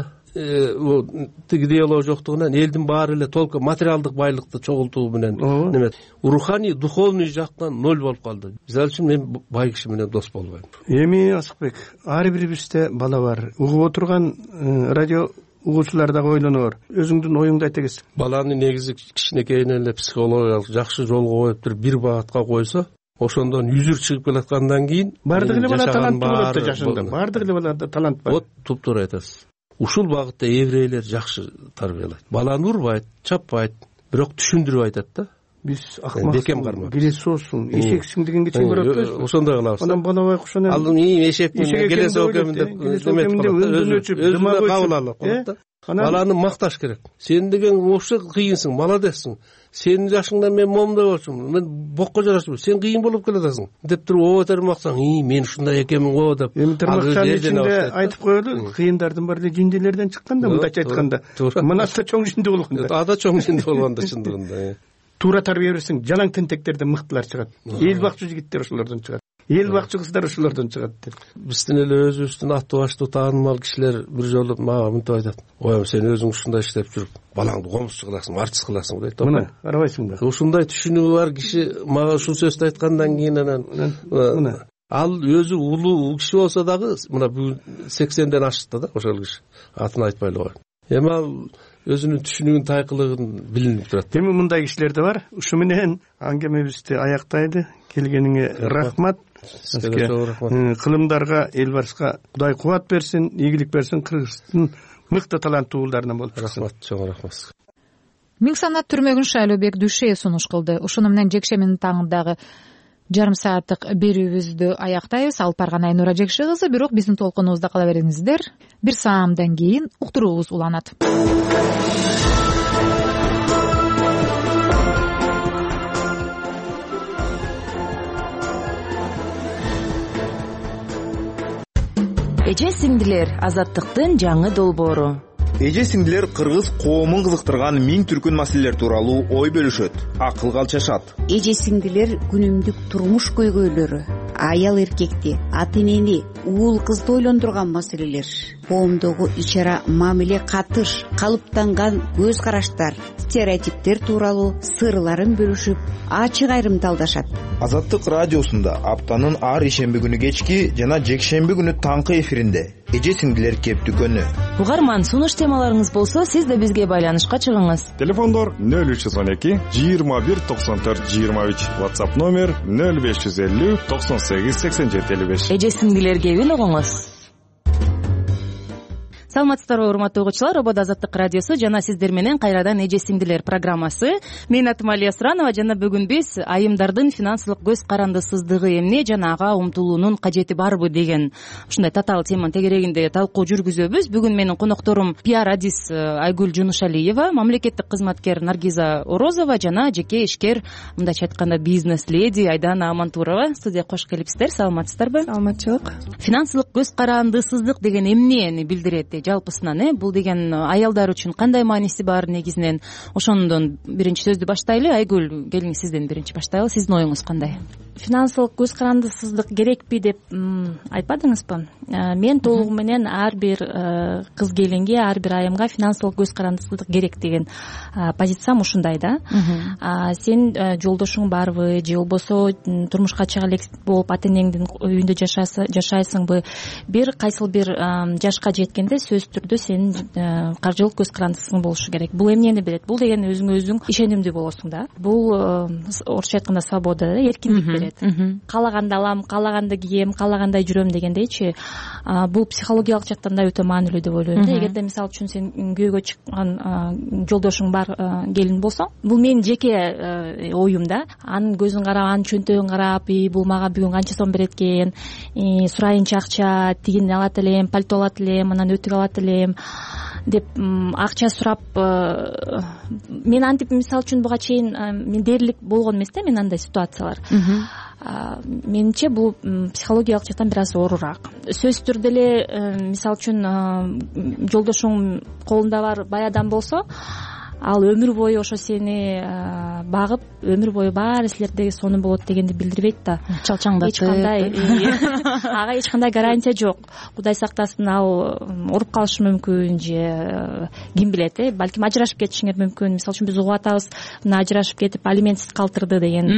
Тиги идеология жоктугунан элдин баары эле толку материалдык байлыкты чогултуу менен неме руханий, духовный жактан ноль болуп калды. Мисалы үчүн мен бай киши менен дос болбойм. Эми Асыкбек, ар бирибизде бала бар. Угуп отурган радио угуучулар дагы ойлонор. Өзүңдүн оюңду айта кетсең. Баланы негизи кичинекейинен эле психологиялык жакшы жолго коюп туруп бир багатка койсо, ошондон үзүр чыгып келаткандан кийин бардык эле бала таланттуу болот да жашында. Бардык эле баларда талант бар. Вот туптуура айтасыз. Ушул багытта еврейлер жакшы тарбиялайт. Баланы урбайт, чаппайт, бирок түшүндүрүп айтат да. Биз акмак келесосуң, эшексиң дегенге чейин барат. Ошондой кылабыз. Анан балабай кушана ал эшекмин, келесо экенмин деп өзү кабыл алып коет да. Баланы макташ керек. Сен деген вообще кыйынсың, молодецсиң. Сенин жашыңда мен момундай болчумун, мен бокко жарашпайм, сен кыйын болуп келатасың деп туруп оотер максаң, мен ушундай экенмин го деп. Эми тырмакчанын ичинде айтып коелу, кыйындардын баары эле жиндилерден чыккан да, мындайча айтканда. Мынасы да чоң жинди болгон да. Ада чоң жинди болгон да чындыгында. Туура тарбия берсең, жалаң тентектерден мыктылар чыгат. Эл бакчы жигиттер ошолордон чыгат. Эл бакчы кыздар ошолордон чыгат деп. Биздин эле өзүбүздүн аттуу баштуу таанымал кишилер бир жолу мага мынтип айтат. Ой, сен өзүң ушундай иштеп жүрүп, балаңды комузчу кыласың, артист кыласың дейт. Мына, карабайсың да. Ушундай түшүнүгү бар киши мага ушул сөздү айткандан кийин анан ал өзү улуу киши болсо дагы, мына бүгүн 80ден ашты да ошол киши. Атын айтпай эле коеюн. Эми ал өзүнүн түшүнүгүн тайкылыгын билинип турат. Эми мындай кишилер да бар. Ушу менен аңгемебизди аяктайды. Келгениңе рахмат. Кылымдарга, Элбарска Кудай кубат берсин, ийгилик берсин, Кыргыздын мыкты таланттуу уулдарынан болуп чыксын. Рахмат, чоң рахмат. Миң санат түрмөгүн Шайлообек Дүйшөев сунуш кылды. Ушуну менен жекшембинин таңындагы жарым сааттык берүүбүздү аяктайбыз. Алып барган Айнура Жекше кызы, бирок биздин толкунубузда кала бериңиздер. Бир саамдан кийин уктуруубуз уланат. Эже сиңдилер, азаттыктын жаңы долбоору. Эже сиңдилер кыргыз коомун кызыктырган миң түркүн маселелер тууралуу ой бөлүшөт, акыл калчашат. Эже сиңдилер күнүмдүк турмуш көйгөйлөрү, аял эркекти, ата энени, уул кызды ойлондурган маселелер, коомдогу ич ара мамиле, катыш, калыптанган көз караштар, стереотиптер тууралуу сырларын бөлүшүп, ачык айрымдалдашат. Азаттык радиосунда аптанын ар ишемби күнү кечки жана жекшемби күнү таңкы эфиринде эже сиңдилер кеп дүкөнү. Угарман, сунуш темаларыңыз болсо, сиз да бизге байланышка чыгыңыз. Телефондор 0312 21 94 23, WhatsApp номер 0550 98 87 55. Эже сиңдилер кебин угуңуз. Саламатсыздарбы, урматтуу угуучулар, Обод Азаттык радиосу жана сиздер менен кайрадан эже сиңдилер программасы. Мен атым Алия Суранова жана бүгүн биз айымдардын финансылык көз карандысыздыгы эмне жана ага умтулуунун кажети барбы деген ушундай татаал теманын тегерегинде талкуу жүргүзөбүз. Бүгүн менин конокторум пиар-адис Айгүл Жунушалиева, мамлекеттик кызматкер Наргиза Орозова жана жеке ишкер, мындайча айтканда, бизнес-леди Айдана Амантурова. Студияга кош келипсиздер. Саламатсыздарбы? Саламатчылык. Финансылык көз карандысыздык деген эмнени билдирет? Жалпысынан бул деген аялдар үчүн кандай мааниси бар негизинен? Ошондон биринчи сөздү баштайлы. Айгүл, келиңиз, сизден биринчи баштайлы. Сиздин оюңуз кандай? Финансылык көз карандысыздык керекпи деп айтпадыңызбы? Мен толугу менен ар бир кыз келинге, ар бир айымга финансылык көз карандысыздык керек деген позициям ушундай да. Сен жолдошуң барбы же болбосо турмушка чыга элек болуп ата энеңдин үйүндө жашайсыңбы? Бир кайсыл бир жашка жеткенде сөзсүз түрдө сенин каржылык көз карандысың болушу керек. Бул эмнени берет? Бул деген өзүңө өзүң ишенимдүү болосуң да. Бул орусча айтканда свобода, эркиндик берет. Каалаганды алам, каалаганды кием, каалагандай жүрөм дегендейчи. Бул психологиялык жактан да өтө маанилүү деп ойлойм да. Эгерде мисалы үчүн сен күйөөгө чыккан жолдошуң бар келин болсо, бул менин жеке оюм да. Анын көзүн карап, анын чөнтөгүн карап, бул мага бүгүн канча сом берет экен, сурайынчы акча, тигин алат элем, пальто алат элем, анан өтүк алат элем деп акча сурап, мен антип мисалы үчүн буга чейин мен дээрлик болгон эмес да, мен андай ситуациялар. Менимче бул психологиялык жактан бир аз оорураак. Сөзсүз түрдө эле мисалы үчүн жолдошуң колунда бар бай адам болсо, ал өмүр бою ошо сени багып, өмүр бою баары силердеги сонун болот дегенди билдирбейт да. Чалчаңдатып, ага эч кандай гарантия жок. Кудай сактасын, ал уруп калышы мүмкүн же ким билет, балким ажырашып кетишиңер мүмкүн. Мисалы үчүн биз угуп атабыз, мына ажырашып кетип алиментсиз калтырды деген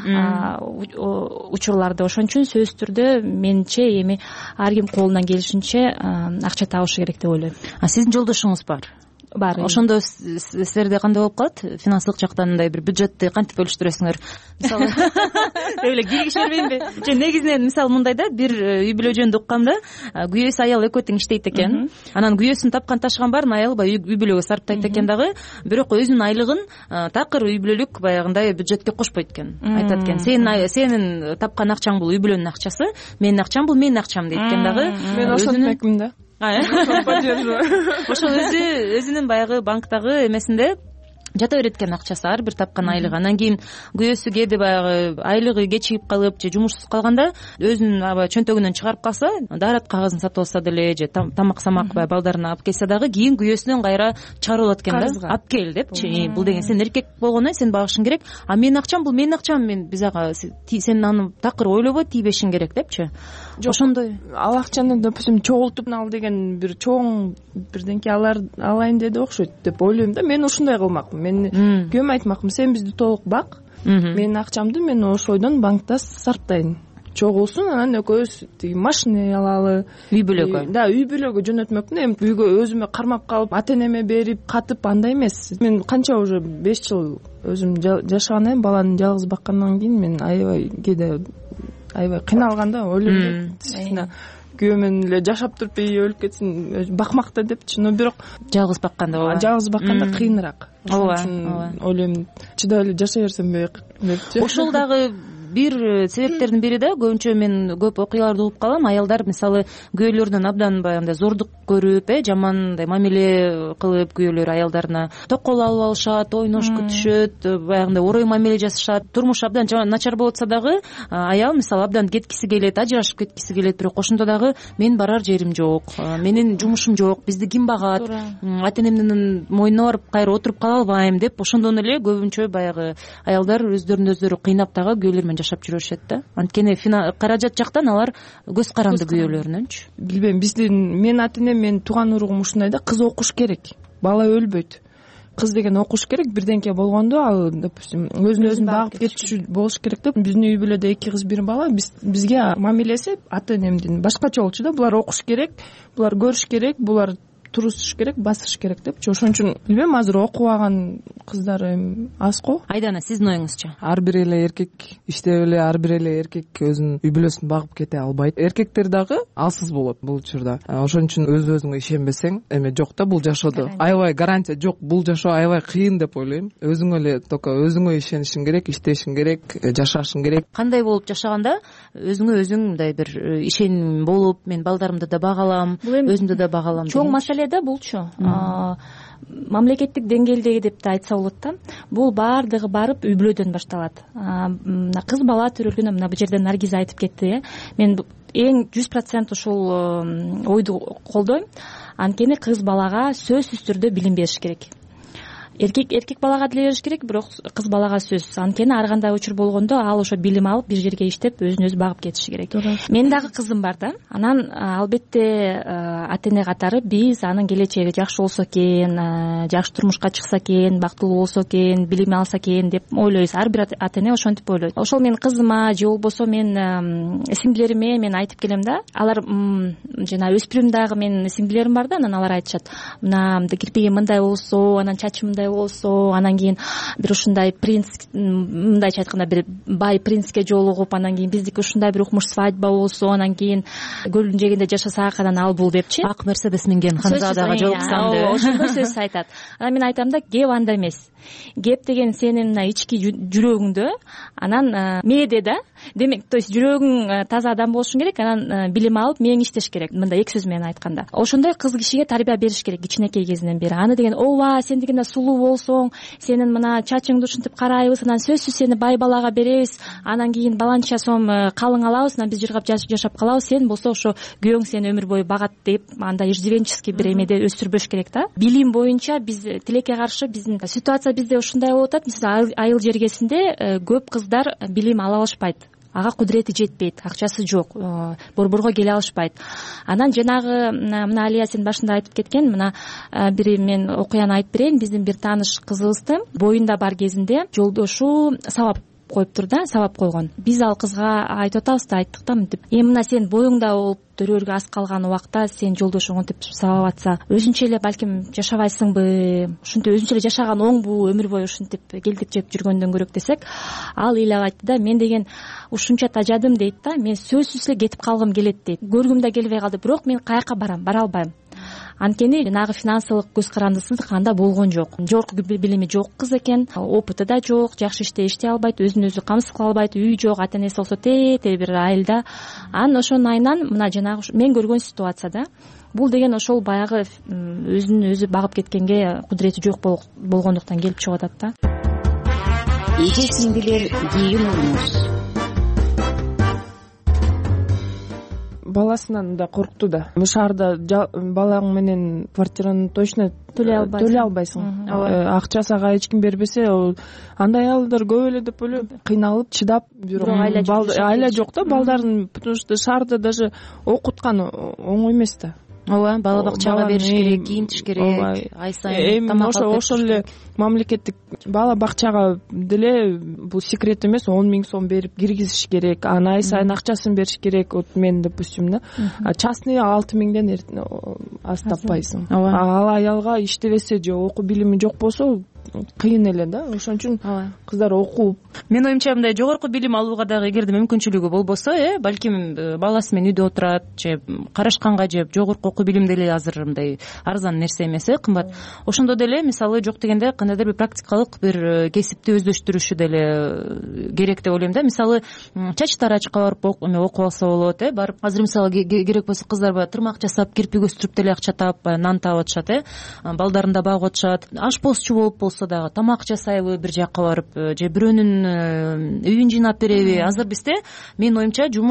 учурларды. Ошон үчүн сөзсүз түрдө менимче эми ар ким колунан келишинче акча табышы керек деп ойлойм. Сиздин жолдошуңуз бар? Бар. Ошондо силерде кандай болуп калат? Финансылык жактан мындай бир бюджетти кантип бөлүштүрөсүңөр? Мисалы, эле киргиз бербеймби? Же негизинен мисалы мындай да, бир үй бүлө жөнүндө укканда, күйөөсү аял экөө тең иштейт экен. Анан күйөөсүн тапкан ташкан баарын аял баягы үй бүлөгө сарптайт экен дагы, бирок өзүнүн айлыгын такыр үй бүлөлүк баягындай бюджетке кошпойт экен. Айтат экен, сенин тапкан акчаң бул үй бүлөнүн акчасы, менин акчам бул менин акчам дейт экен дагы. Мен ошентпекмин да. Ошол өзүнүн баягы банктагы эмесинде жата берет экен акчасы, ар бир тапкан айлыгы. Анан кийин күйөөсү кээде баягы айлыгы кечигип калып же жумушсуз калганда өзүнүн аба чөнтөгүнөн чыгарып калса, дарат кагазын сатып алса деле же тамак-самак баягы балдарына алып келсе дагы кийин күйөөсүнөн кайра чыгарып алат экен да. Алып кел депчи. Бул деген сен эркек болгондон сен багышың керек. А менин акчам бул менин акчам, мен биз ага сен аны такыр ойлобой тийбешиң керек депчи. Ошондой ал акчаны, допустим, чогултуп ал деген бир чоң бирденке алайын деди окшойт деп ойлойм да. Мен ушундай кылмакмын. Мен күйөөмө айтмакмын, сен бизди толук бак, менин акчамды мен ошойдон банкта сарптайын. Чогулсун, анан экөөбүз тиги машина алалы, үй бүлөгө. Да, үй бүлөгө жөнөтмөкмүн. Эми үйгө өзүмө кармап калып, ата энеме берип, катып андай эмес. Мен канча уже 5 жыл өзүм жашагандан кийин, баланы жалгыз баккандан кийин мен аябай кээде кыйналганда ойлойм. Действительно, күйөөмөн эле жашап туруп өлүп кетсин, бакмак да депчи. Но бирок жалгыз бакканда кыйыныраак. Ошон үчүн ойлойм, чыдап эле жашай берсемби депчи. Ошол дагы бир себептердин бири да. Көбүнчө мен көп окуяларды угуп калам. Аялдар мисалы күйөөлөрүнөн абдан баягындай зордук көрүп, жамандай мамиле кылып, күйөөлөр аялдарына токол алып алышат, ойнош күтүшөт, баягындай орой мамиле жасашат. Турмуш абдан начар болуп атса дагы, аял мисалы абдан кеткиси келет, ажырашып кеткиси келет, бирок ошондо дагы мен барар жерим жок, менин жумушум жок, бизди ким багат, ата энемдин мойнуна барып кайра отуруп кала албайм деп, ошондон эле көбүнчө баягы аялдар өздөрүн өздөрү кыйнап дагы күйөөлөр менен жашап жүрө беришет да. Анткени каражат жактан алар көз каранды күйөөлөрүнөнчү. Билбейм, биздин менин ата энем, менин тууган уругум ушундай да, кыз окуш керек, бала өлбөйт. Кыз деген окуш керек, бирденке болгондо ал, допустим, өзүн багып кетчү болуш керек деп. Биздин үй бүлөдө 2 кыз 1 бала, бизге мамилеси ата энемдин башкача болчу да. Булар окуш керек, булар көрүш керек, булар турушуш керек, басыш керек депчи. Ошон үчүн билбейм, азыр окубаган кыздар аз го. Айдана, сиздин оюңузча? Ар бир эле эркек иштеп эле, ар бир эле эркек өзүнүн үй бүлөсүн багып кете албайт. Эркектер дагы алсыз болот бул учурда. Ошон үчүн өз-өзүңө ишенбесең, эме жок да бул жашоодо. Аябай гарантия жок, бул жашоо аябай кыйын деп ойлойм. Өзүңө эле только өзүңө ишенишиң керек, иштешиң керек, жашашың керек. Кандай болуп жашаганда өзүңө өзүң мындай бир ишеним болуп, мен балдарымды да багалам, өзүмдү да багалам. Чоң маселе да булчу. Мамлекеттик деңгээлдеги деп да айтса болот да. Бул баардыгы барып үй бүлөдөн башталат. Кыз бала төрөлгөндө мына бул жерде Наргиза айтып кетти. Мен эң 100% ушул ойду колдойм. Анткени кыз балага сөзсүз түрдө билим бериш керек. Эркек балага деле бериш керек, бирок кыз балага сөзсүз. Анткени ар кандай учур болгондо ал ошо билим алып бир жерге иштеп өзүн өзү багып кетиши керек. Мен дагы кызым бар да. Анан албетте ата эне катары биз анын келечеги жакшы болсо экен, жакшы турмушка чыкса экен, бактылуу болсо экен, билим алса экен деп ойлойбуз. Ар бир ата эне ошентип ойлойт. Ошол мен кызыма же болбосо мен сиңдилериме мен айтып келем да. Алар жана өспүрүм дагы менин сиңдилерим бар да, анан алар айтышат. Мына кирпигим мындай болсо, анан чачым болсо, анан кийин бир ушундай принц, мындайча айтканда бир бай принцке жолугуп, анан кийин биздики ушундай бир укмуш свадьба болсо, анан кийин көлдүн жээгинде жашасак, анан ал бул депчи. Ак мерседес минген ханзадага жолуксам деп. Ошондой сөз айтат. Анан мен айтам да, кеп анда эмес. Кеп деген сенин мына ички жүрөгүңдө, анан мээде да. Демек, то есть жүрөгүң таза адам болушуң керек, анан билим алып, мээң иштеш керек. Мындай эки сөз менен айтканда. Ошондой кыз кишиге тарбия бериш керек кичинекей кезинен бери. Аны деген, ооба, сен дегенде сулуу болсоң, сенин мына чачыңды ушинтип карайбыз, анан сөзсүз сени бай балага беребиз, анан кийин баланча сом калың алабыз, анан биз жыргап жашап калабыз, сен болсо ошо күйөөң сени өмүр бою багат деп, андай иждивенческий бир эмеде өстүрбөш керек да. Билим боюнча биз тилекке каршы биздин ситуация бизде ушундай болуп атат. Мисалы, айыл жергесинде көп кыздар билим ала алышпайт. Ага кудурети жетпейт, акчасы жок, борборго келе алышпайт. Анан жанагы мына Алия сен башында айтып кеткен, мына бир мен окуяны айтып берейин. Биздин бир тааныш кызыбызды боюнда бар кезинде жолдошу сабап коюптур да, сабап койгон. Биз ал кызга айтып атабыз да, айттык да мынтип. Мына сен боюңда болуп төрөөргө аз калган убакта сен жолдошуң мынтип сабап атса, өзүнчө эле балким жашабайсыңбы, ушинтип өзүнчө эле жашаган оңбу, өмүр бою ушинтип келдик жеп жүргөндөн көрөк десек, ал ыйлап айтты да, мен деген ушунча тажадым дейт да, мен сөзсүз эле кетип калгым келет дейт. Көргүм да келбей калды, бирок мен каяка барам, бара албайм. Анткени жанагы финансылык көз карандысыздык анда болгон жок. Жогорку билими жок кыз экен, опыты да жок, жакшы иштей албайт, өзүн өзү камсыз кыла албайт, үй жок, ата энеси болсо тете бир айылда. Анан ошонун айынан мына жанагы мен көргөн ситуацияда бул деген ошол баягы өзүн өзү багып кеткенге кудурети жок болгондуктан келип чыгып атат да. Эже сиңдилер кийин уруңуз. Баласынан да коркту да. Шаарда балаң менен квартираны точно төлөй албайсың. Акчасы ага эч ким бербесе, андай айылдар көп эле деп ойлойм. Кыйналып, чыдап, бирок айла жок да балдарын, потому что шаарда даже окуткан оңой эмес да. Ооба, бала бакчага бериш керек, кийинтиш керек, ай сайын тамак алып. Ошол эле мамлекеттик бала бакчага деле бул секрет эмес, 10 000 сом берип киргизиш керек, анан ай сайын акчасын бериш керек. Вот мен, допустим, да, частный 6 000ден аз таппайсың. Ал аялга иштебесе же окуу билими жок болсо кыйын эле да. Ошон үчүн кыздар окуп, менин оюмча мындай жогорку билим алууга дагы эгерде мүмкүнчүлүгү болбосо, балким баласы менен үйдө отурат же карашканга же жогорку окуу билим деле азыр мындай арзан нерсе эмес, кымбат. Ошондо деле мисалы жок дегенде кандайдыр бир практикалык бир кесипти өздөштүрүшү деле керек деп ойлойм да. Мисалы чачтарачка барып окуп алса болот, барып азыр мисалы керек болсо кыздар баягы тырмак жасап, кирпик өстүрүп деле акча таап нан таап атышат, балдарын да багып атышат. Ашпозчу болуп болсо дагы тамак жасайбы бир жакка барып, же бирөөнүн үйүн жыйнап береби. Азыр бизде менин оюмча жумуш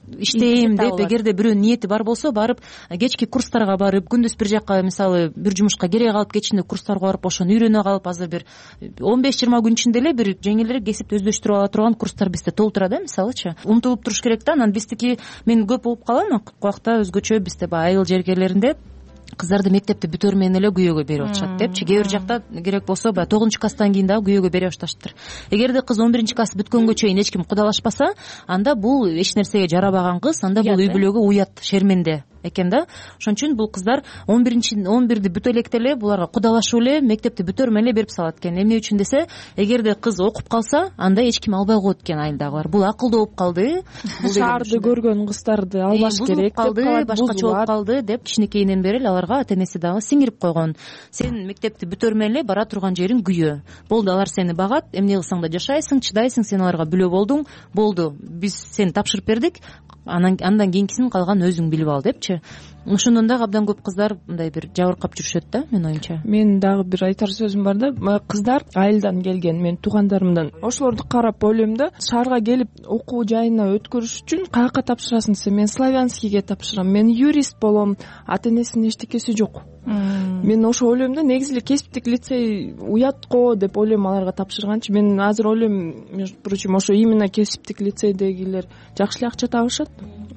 иштейм деп эгерде бирөөнүн ниети бар болсо барып кечки курстарга барып күндүз бир жака мисалы бир жумушка керек калып кечинде курстарга барып ошону үйрөнө калып азыр бир 15-20 күн ичинде эле бир жеңилирээк кесипти өздөштүрүп ала турган курстар бизде толтура да мисалычы умтулуп туруш керек да. Анан биздики мен көп угуп калам убакта өзгөчө бизде баягы айыл жергелеринде кыздарды мектепти бүтөөр менен эле күйөөгө берип атышат депчи. Кээ бир жакта керек болсо баягы 9-класстан кийин дагы күйөөгө бере башташыптыр. Эгерде кыз 11-класс бүткөнгө чейин эч ким кудалашпаса, анда бул эч нерсеге жарабаган кыз, анда бул үй бүлөгө уят, шерменде экен да. Ошон үчүн бул кыздар 11-11ди бүтө электе эле буларга кудалашып эле мектепти бүтөөр менен эле берип салат экен. Эмне үчүн десе, эгерде кыз окуп калса, анда эч ким албай коет экен айылдагылар. Бул акылдуу болуп калды. Шаарды көргөн кыздарды албаш керек деп, башкача болуп калды деп кичинекейинен бери эле аларга ата энеси дагы сиңирип койгон. Сен мектепти бүтөөр менен эле бара турган жериң күйөө. Болду, алар сени багат, эмне кылсаң да жашайсың, чыдайсың, сен аларга бүлө болдуң. Болду, биз сени тапшырып бердик. Андан кийинкисин калган өзүң билип ал депчи. Ошондон дагы абдан көп кыздар мындай бир жабыркап жүрүшөт да, менин оюмча. Менин дагы бир айтар сөзүм бар да. Кыздар айылдан келген, менин туугандарымдан. Ошолорду карап ойлойм да, шаарга келип окуу жайына өткөрүш үчүн каяка тапшырасың десе, мен славянскийге тапшырам, мен юрист болом, ата энесинин эчтекеси жок. Мен ошо ойлойм да, негизи эле кесиптик лицей уят го деп ойлойм аларга тапшырганчы. Мен азыр ойлойм, между прочим, ошо именно кесиптик лицейдегилер жакшы эле акча табышат.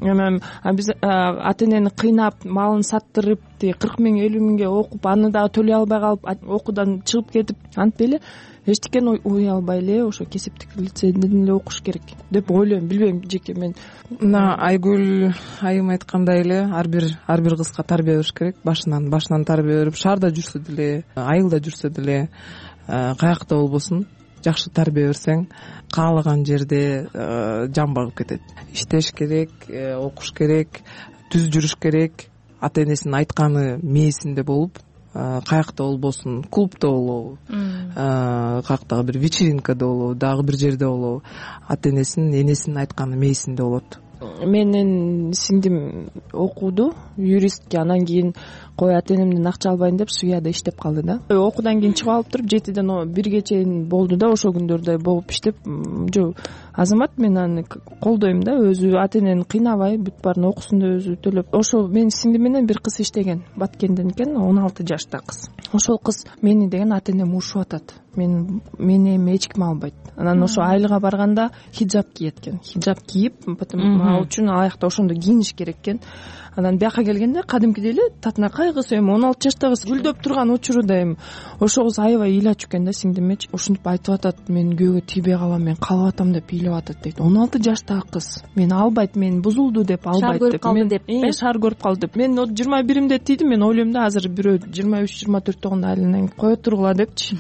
Биз ата энени кыйнап, малын саттырып, 40 миң 50 миңге окуп, аны дагы төлөй албай калып, окуудан чыгып кетип, антип эле эчтекени уй албай эле ошо кесиптик лицейден эле окуш керек деп ойлойм. Билбейм, жеке мен. Мына Айгүл айым айткандай эле ар бир кызга тарбия бериш керек. Башынан тарбия берип, шаарда жүрсө деле, айылда жүрсө деле, каякта болбосун, жакшы тарбия берсең, каалаган жерде жан багып кетет. Иштеш керек, окуш керек, түз жүрүш керек, ата энесинин айтканы мээсинде болуп, каякта болбосун, клубда болобу, каяктагы бир вечеринкада болобу, дагы бир жерде болобу, ата энесинин, энесинин айтканы мээсинде болот. Менин сиңдим окуду, юристке, анан кийин кой ата энемден акча албайын деп Суяда иштеп калды да. Окуудан кийин чыгып алып туруп 7ден 1ге чейин болду да, ошол күндөрдө болуп иштеп, жок азамат, мен аны колдойм да, өзү ата энени кыйнабай, бүт баарын окуусун да өзү төлөп. Ошо менин сиңдим менен бир кыз иштеген, Баткенден экен, 16 жашта кыз. Ошол кыз мени деген ата энем урушуп атат. Мени эч ким албайт. Анан ошо айылга барганда хиджаб кийет экен. Хиджаб кийип, ал үчүн аякта ошондо кийиниш керек экен. Анан бияка келгенде кадимкидей эле татына кайгысы, 16 жаштагы кыз гүлдөп турган учурда ошол кыз аябай ыйлачу экен да, сиңдимечи. Ошентип айтып атат, мен күйөөгө тийбей калам, мен калып атам деп ыйлап атат дейт. 16 жаштагы кыз мени албайт, мен бузулду деп албайт деп. Шаар көрүп калды деп. Мен 21-имде тийдим, мен ойлойм да, азыр бирөө 23-24 тогунда айланайын, кое тургула депчи.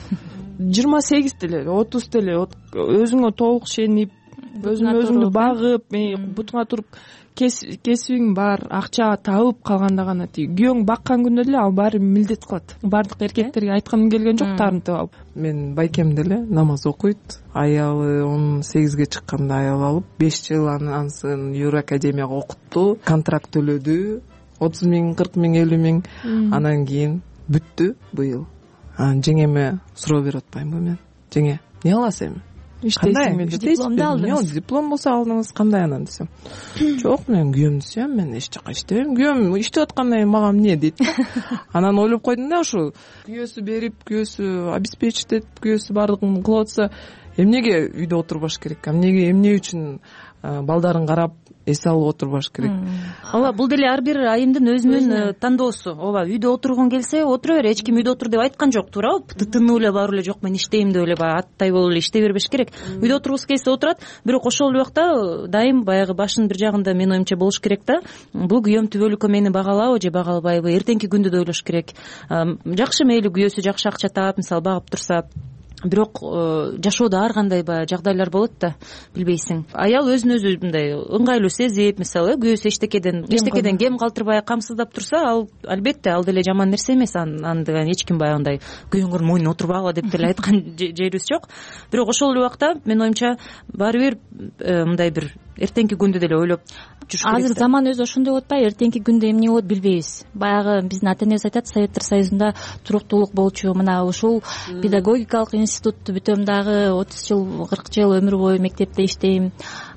28 деле, 30 деле өзүңө толук ишенип, өзүңдү багып, бутуңа туруп кесибиң бар, акча табып калганда гана күйөөң баккан күндө деле ал баары милдет кылат. Бардык эркектерге айтканым келген жок, тарынтып алып. Мен байкем деле намаз окуйт. Аялы 18ге чыкканда аял алып, 5 жыл ансын Юракадемияга окутту, контракт төлөдү, 30 миң, 40 миң, 50 миң. Анан кийин бүттү быйыл. Жеңеме суроо берип атпаймынбы мен? Жеңе, эмне кыласың эми? Иштейсиңби? Дипломду алдыңыз. Диплом болсо алдыңыз, кандай анан десем. Жок, мен күйөөмдү сүйөм, мен эч жака иштебейм. Күйөөм иштеп аткандан кийин мага эмне дейт. Анан ойлоп койдум да, ошо күйөөсү берип, күйөөсү обеспечить этип, күйөөсү бардыгын кылып атса, эмнеге үйдө отурбаш керек? Эмне үчүн балдарын карап эс алып отурбаш керек? Ооба, бул деле ар бир айымдын өзүнүн тандоосу. Ооба, үйдө отургун келсе отура бер, эч ким үйдө отур деп айткан жок, туурабы? Тынуу эле барып эле, жок мен иштейм деп эле аттай болуп эле иштей бербеш керек. Үйдө отургусу келсе отурат, бирок ошол убакта дайым баягы башынын бир жагында менин оюмча болуш керек да. Бул күйөөм түбөлүккө мени багалабы же багалбайбы, эртеңки күндү да ойлош керек. Жакшы, мейли күйөөсү жакшы акча таап, мисалы багып турса, бирок жашоодо ар кандай баягы жагдайлар болот да, билбейсиң. Аял өзүн өзү мындай ыңгайлуу сезип, мисалы күйөөсү эчтекеден кем калтырбай камсыздап турса, ал албетте ал деле жаман нерсе эмес. Аны деген эч ким баягындай күйөөңөр мойнуна отурбагыла деп деле айткан жерибиз жок. Бирок ошол убакта менин оюмча баары бир мындай бир эртеңки күндү деле ойлоп жүрүш керек. Азыр заман өзү ошондой болуп атпайбы? Эртеңки күндө эмне болот билбейбиз. Баягы биздин ата энебиз айтат, Советтер Союзунда туруктуулук болчу, мына ушул педагогикалык институтту бүтөм дагы 30 жыл, 40 жыл өмүр бою мектепте иштейм.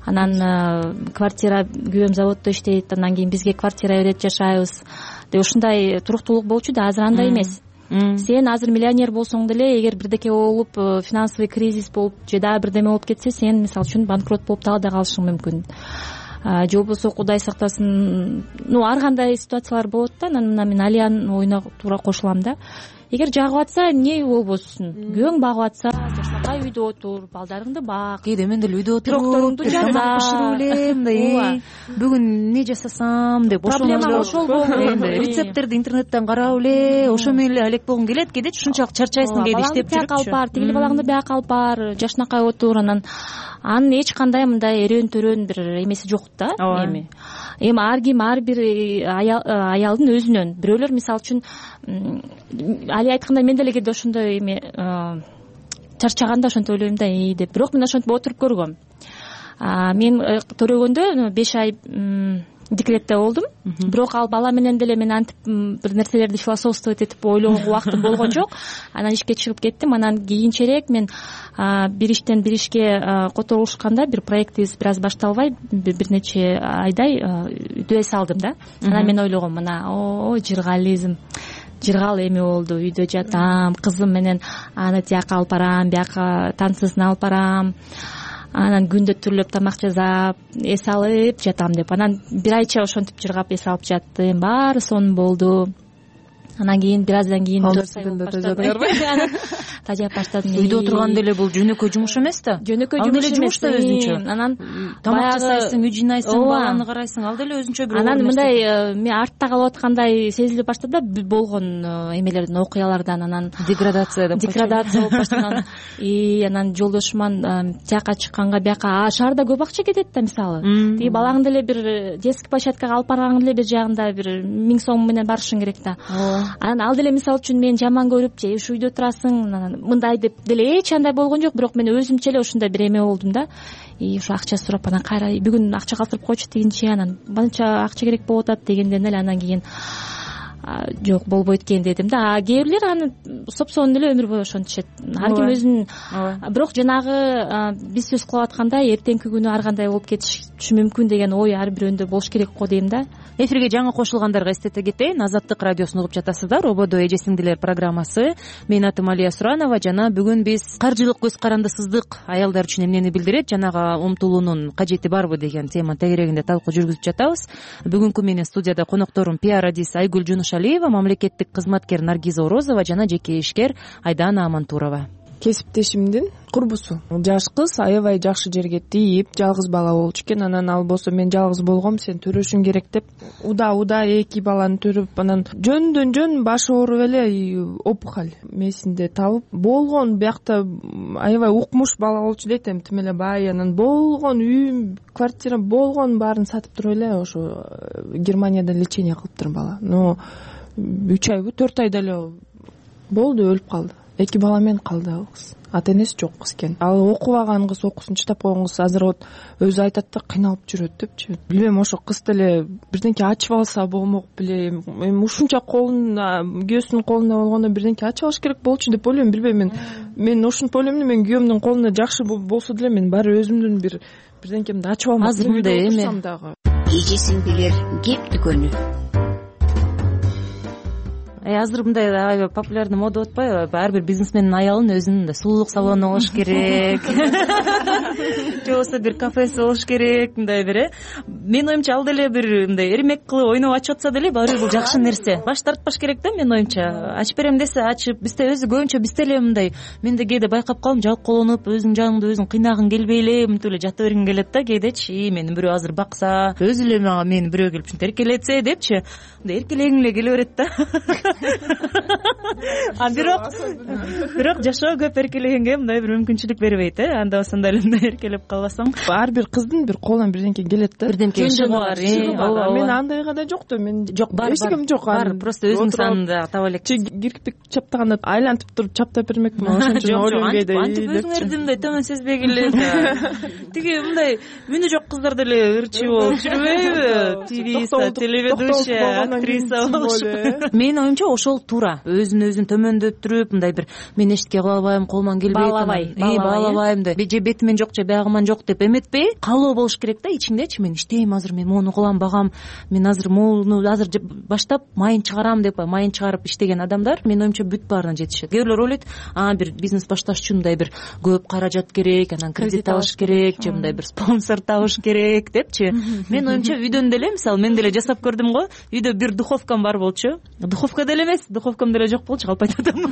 анан квартира күйөөм заводдо иштейт, андан кийин бизге квартира берет, жашайбыз деп ушундай туруктуулук болчу да. Азыр андай эмес. Сен азыр миллионер болсоң деле, эгер бирдеке болуп, финансовый кризис болуп же дагы бирдеме болуп кетсе, сен мисалы үчүн банкрот болуп дагы да калышың мүмкүн. Же болбосо Кудай сактасын, ар кандай ситуациялар болот да. Анан мен Алиянын оюна туура кошулам да. Эгер жагып атса, эмне болбосун? Күйөөң багып атса, жашнакай үйдө отур, балдарыңды бак. Кээде мен деле үйдө отуруп, пирогторуңду тамак бышырып эле, мындай бүгүн эмне жасасам деп проблема ошол болду. Рецепттерди интернеттен карап эле, ошо менен эле алек болгуң келет. Кээде ушунчалык чарчайсың, кээде иштеп жүрүп алып бар, тигил балаңды бияк алып бар, жашнакай отур. Анын эч кандай мындай эрен төрөн бир эмеси жок да. Эми ар ким ар бир аялдын өзүнөн. Бирөөлөр мисалы үчүн Али айткандай мен деле кээде ошондой эме чарчаганда ошентип ойлойм да, деп. Бирок мен ошентип отуруп көргөм. Мен төрөгөндө 5 ай декретте болдум. Бирок ал бала менен деле мен антип бир нерселерди философствовать этип ойлогонго убактым болгон жок. Анан ишке чыгып кеттим. Анан кийинчерээк мен бир иштен бир ишке которулушканда бир проектибиз бир аз башталбай бир нече айдай үдө салдым да. Анан мен ойлогом, мына жыргал эме болду, үйдө жатам, кызым менен аны тияка алып барам, бияка танцысын алып барам, анан күндө түрлөп тамак жасап, эс алып жатам деп. Анан бир айча ошентип жыргап эс алып жаттым, баары сонун болду. Анан кийин бир аздан кийин тажап баштадым. Үйдө отурганда эле бул жөнөкөй жумуш эмес да. Жөнөкөй жумуш эмес да өзүнчө. Анан тамак жасайсың, үй жыйнайсың, баланы карайсың, ал деле өзүнчө бир. Анан мындай мен артта калып аткандай сезилип баштады да, болгон эмелерден, окуялардан. Анан деградация болуп баштаган. Анан жолдошуман тияка чыкканга бияка шаарда көп акча кетет да, мисалы. Тиги балаңды эле бир детский площадкага алып барган деле бир жагында бир 1000 сом менен барышың керек да. Анан ал деле мисалы үчүн мен жаман көрүп, же ушу үйдө турасың, мындай деп деле эч андай болгон жок. Бирок мен өзүмчө эле ушундай бир эме болдум да. Ушу акча сурап, анан кайра бүгүн акча калтырып койчу дегенче, анан банча акча керек болуп атат дегенден эле анан кийин жок, болбойт экен дедим да. Кээ бирлер аны сопсонун эле өмүр бою ошентишет. Ар ким өзүнүн. Бирок жанагы биз сөз кылып аткандай эртеңки күнү ар кандай болуп кетиши мүмкүн деген ой ар бирөөндө болуш керек го дейм да. Эфирге жаңы кошулгандарга эстете кетейин, Азаттык радиосун угуп жатасыздар. Рободо эже сиңдилер программасы. Менин атым Алия Суранова жана бүгүн биз каржылык көз карандысыздык аялдар үчүн эмнени билдирет, жанага умтулуунун кажети барбы деген тема тегерегинде талкуу жүргүзүп жатабыз. Бүгүнкү менин студияда конокторум пиар-адис Айгүл Жунушалиева, мамлекеттик кызматкер Наргиза Орозова жана жеке ишкер Айдана Амантурова. Кесиптешимдин курбусу, жаш кыз аябай жакшы жерге тийип, жалгыз бала болчу экен. Анан ал болсо мен жалгыз болгом, сен төрөшүң керек деп уда эки баланы төрөп, анан жөндөн жөн башы ооруп эле опухоль месинде табып болгон. Биякта аябай укмуш бала болчу дейт, эми тим эле бай. Анан болгон үй, квартира болгон баарын сатып туруп эле ошо Германияда лечение кылыптыр бала. Но 3 айбы 4 айда эле болду, өлүп калды. 2 бала менен калды ал кыз. Ата энеси жок кыз экен. Ал окубаган кыз, окуусун чыдап койгон кыз азыр вот өзү айтат да, кыйналып жүрөт депчи. Билбейм, ошо кыз деле бирденке ачып алса болмок беле. Эми ушунча күйөөсүнүн колунда болгондо бирденке ачып алыш керек болчу деп ойлойм. Билбейм, мен ушинтип ойлойм да, мен күйөөмдүн колунда жакшы болсо деле мен баары өзүмдүн бирденкемди ачып алмак. Азыр мындай эме эжесиңдилер кеп дүкөнү. Азыр мындай аябай популярный мода отпайбы? Ар бир бизнесмендин аялынын өзүнүн сулуулук салону болуш керек. Же болбосо бир кафеси болуш керек, мындай бир. Менин оюмча ал деле бир мындай эрмек кылып ойноп ачып атса деле баары бул жакшы нерсе. Баш тартпаш керек да, менин оюмча. Ачып берем десе ачып, бизде өзү көбүнчө бизде эле мындай. Мен да кээде байкап калам, жалкоолонуп, өзүң жаныңды өзүң кыйнагың келбей эле, мынтип эле жата бергиң келет да кээдечи. Мени бирөө азыр бакса, өзү эле мага мени бирөө келип ушинтип эркелетсе депчи. Мындай эркелегиң эле келе берет да. Бирок жашоо көп эркелегенге мындай бир мүмкүнчүлүк бербейт, анда ошондой эле мындай эркелеп калбасаң. Ар бир кыздын бир колунан бирденке келет да. Бирденке бар. Мен андайга да жок да, мен жок, бар. Эчким жок. Бар, просто өзүң санында таба элек. Кирпик чаптаганда айлантып туруп чаптап бермекмин. Ошончо ойлойм антип өзүңөрдү мындай төмөн сезбегиле эле. Тиги мындай үнү жок кыздар деле ырчы болуп жүрбөйбү? Телеведущая, актриса болуп. Менин оюмча боюнча ошол туура. Өзүн өзүн төмөндөттүрүп мындай бир мен эчтеке кыла албайм, колуман келбейт, баалабайм же бетимен жок же биягыман жок деп эметпей, каалоо болуш керек да ичиңдечи. Мен иштейм азыр, мен моуну кылам, багам, мен азыр моуну азыр баштап майын чыгарам деп майын чыгарып иштеген адамдар менин оюмча бүт баарына жетишет. Кээ бирлер ойлойт, бир бизнес башташ үчүн мындай бир көп каражат керек, анан кредит алыш керек, же мындай бир спонсор табыш керек депчи. Менин оюмча үйдөн деле, мисалы мен деле жасап көрдүм го, үйдө бир духовкам бар болчу. Духовка деле эмес, духовкам деле жок болчу, калп айтатам.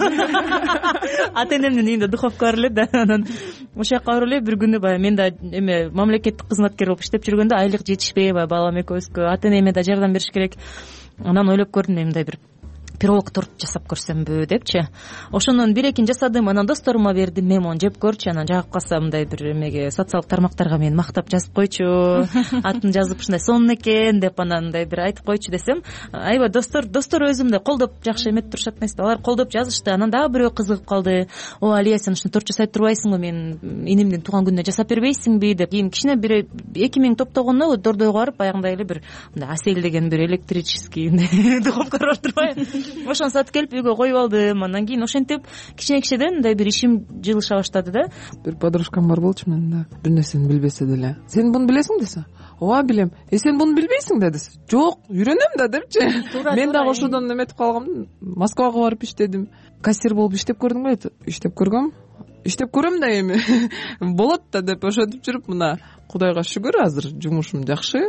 Ата энемдин үйүндө духовка бар эле да, анан ошол жака барып эле бир күнү баягы мен да эме мамлекеттик кызматкер болуп иштеп жүргөндө айлык жетишпей, баягы балам экөөбүзгө, ата энеме да жардам бериш керек. Анан ойлоп көрдүм, мен мындай бир пирог торт жасап көрсөмбү депчи. Ошонун бир экин жасадым, анан досторума бердим, мен мону жеп көрчү, анан жагып калса мындай бир эмеге социалдык тармактарга мени мактап жазып койчу, атын жазып ушундай сонун экен деп анан мындай бир айтып койчу десем, аябай достор өзү мындай колдоп жакшы эметип турушат эмеспи, алар колдоп жазышты. Анан дагы бирөө кызыгып калды, о Алия, сен ушуну торт жасай турбайсыңбы, мен инимдин тууган күнүнө жасап бербейсиңби деп. Кийин кичине бир 2000 топтогондо Дордойго барып баягындай эле бир мындай Асель деген бир электрический духовка бар турбайбы, ошону сатып келип үйгө коюп алдым. Андан кийин ошентип кичинекичеден мындай бир ишим жылыша баштады да. Бир подружкам бар болчу менин да, бир нерсени билбесе деле, сен буну билесиң десе, ооба билем. Сен буну билбейсиң да десе, жок, үйрөнөм да депчи. Мен дагы ошодон эметип калгам, Москвага барып иштедим, кассир болуп иштеп көрдүң беле? Иштеп көргөм, иштеп көрөм да эми болот да деп ошентип жүрүп, мына Кудайга шүгүр азыр жумушум жакшы,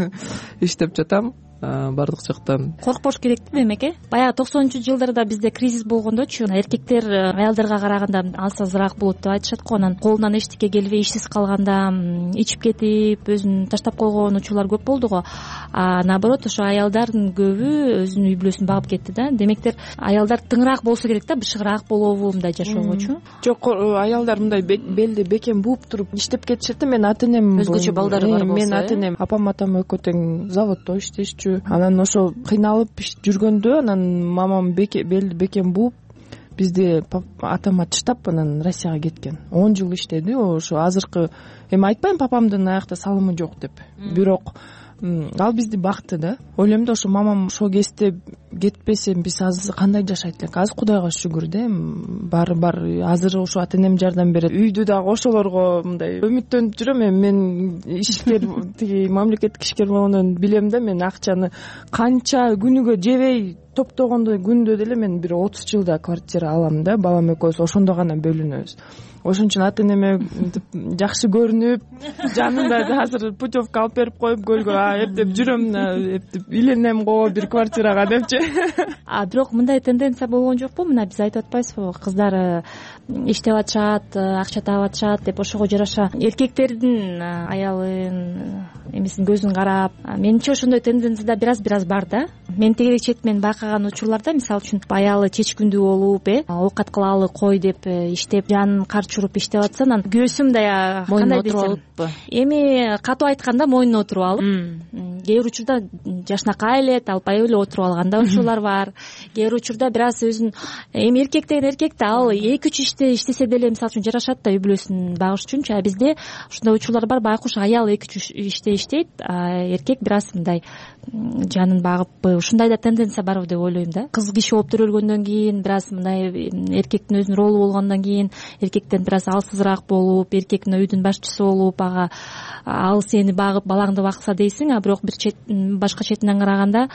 иштеп жатам. Бардык жактан коркпош керек да демек. Баягы 90-жылдарда бизде кризис болгондочу эркектер аялдарга караганда алсазыраак болот деп айтышат го. Анан колунан эчтеке келбей ишсиз калганда ичип кетип өзүн таштап койгон учурлар көп болду го. Наоборот, ошо аялдардын көбү өзүнүн үй бүлөсүн багып кетти да. Демектер аялдар тыңыраак болсо керек да, бышыгыраак болобу мындай жашоогочу. Жок, аялдар мындай белди бекем бууп туруп иштеп кетишет да. Мен ата энем өзгөчө балдары бар болсо, мен ата энем апам атам экөө тең заводдо иштешчү. Анан ошо кыйналып жүргөндө анан мамам белди бекем бууп бизди атама таштап анан Россияга кеткен. 10 жыл иштеди. Ошо азыркы эми айтпайм папамдын аякта салымы жок деп, бирок ал бизди бакты да. Ойлойм да, ошо мамам ошол кезде кетпесе биз азыр кандай жашайт элек. Азыр Кудайга шүгүр да, бар азыр ошо ата энем жардам берет. Үйдү дагы ошолорго мындай үмүттөнүп жүрөм. Мен ишкер тиги мамлекеттик ишкер болгондон билем да, мен акчаны канча күнүгө жебей топтогондо күндө деле мен бир 30 жылда квартира алам да, балам экөөбүз ошондо гана бөлүнөбүз. Ошон үчүн ата энеме жакшы көрүнүп, жанында азыр путевка алып берип коюп көлгө эптеп жүрөм, эптеп үйленем го бир квартирага депчи. Бирок мындай тенденция болгон жокпу? Мына биз айтып атпайсызбы, кыздар иштеп атышат, акча таап атышат деп, ошого жараша эркектердин аялын эмесин көзүн карап. Менимче ошондой тенденция бир аз бар да. Мен тегерек четмен байкаган учурларда, мисалы үчүн аялы чечкүндүү болуп, оокат кылалы кой деп иштеп, жанын карчы уруп иштеп атса, анан күйөөсү мындай кандай десем, эми катуу айтканда мойнуна отуруп алып, кээ бир учурда жашынакай эле албай эле отуруп алган да учурлар бар. Кээ бир учурда бир аз өзүн эми эркек деген эркек да, ал 2-3 иште иштесе деле мисалы үчүн жарашат да үй бүлөсүн багыш үчүнчү. Бизде ушундай учурлар бар, байкуш аял 2-3 иште иштейт, эркек бир аз мындай жанын багып, ушундай да тенденция барбы деп ойлойм да. Кыз киши болуп төрөлгөндөн кийин бир аз мындай эркектин өзүнүн ролу болгондон кийин эркектен бир аз алсызыраак болуп, эркек мына үйдүн башчысы болуп, ал сени багып балаңды бакса дейсиң, бирок башка четинен караганда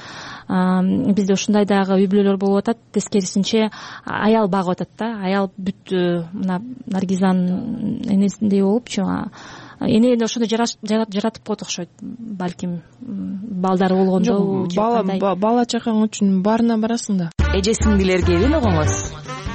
бизде ушундай дагы үй бүлөлөр болуп атат. Тескерисинче аял багып атат да. Аял бүт мына Наргизанын энесиндей болупчу, эне ошондой жаратып коет окшойт. Балким балдары болгондо бала чакаң үчүн баарына барасың да. Эже сиңдилер кебин угуңуз.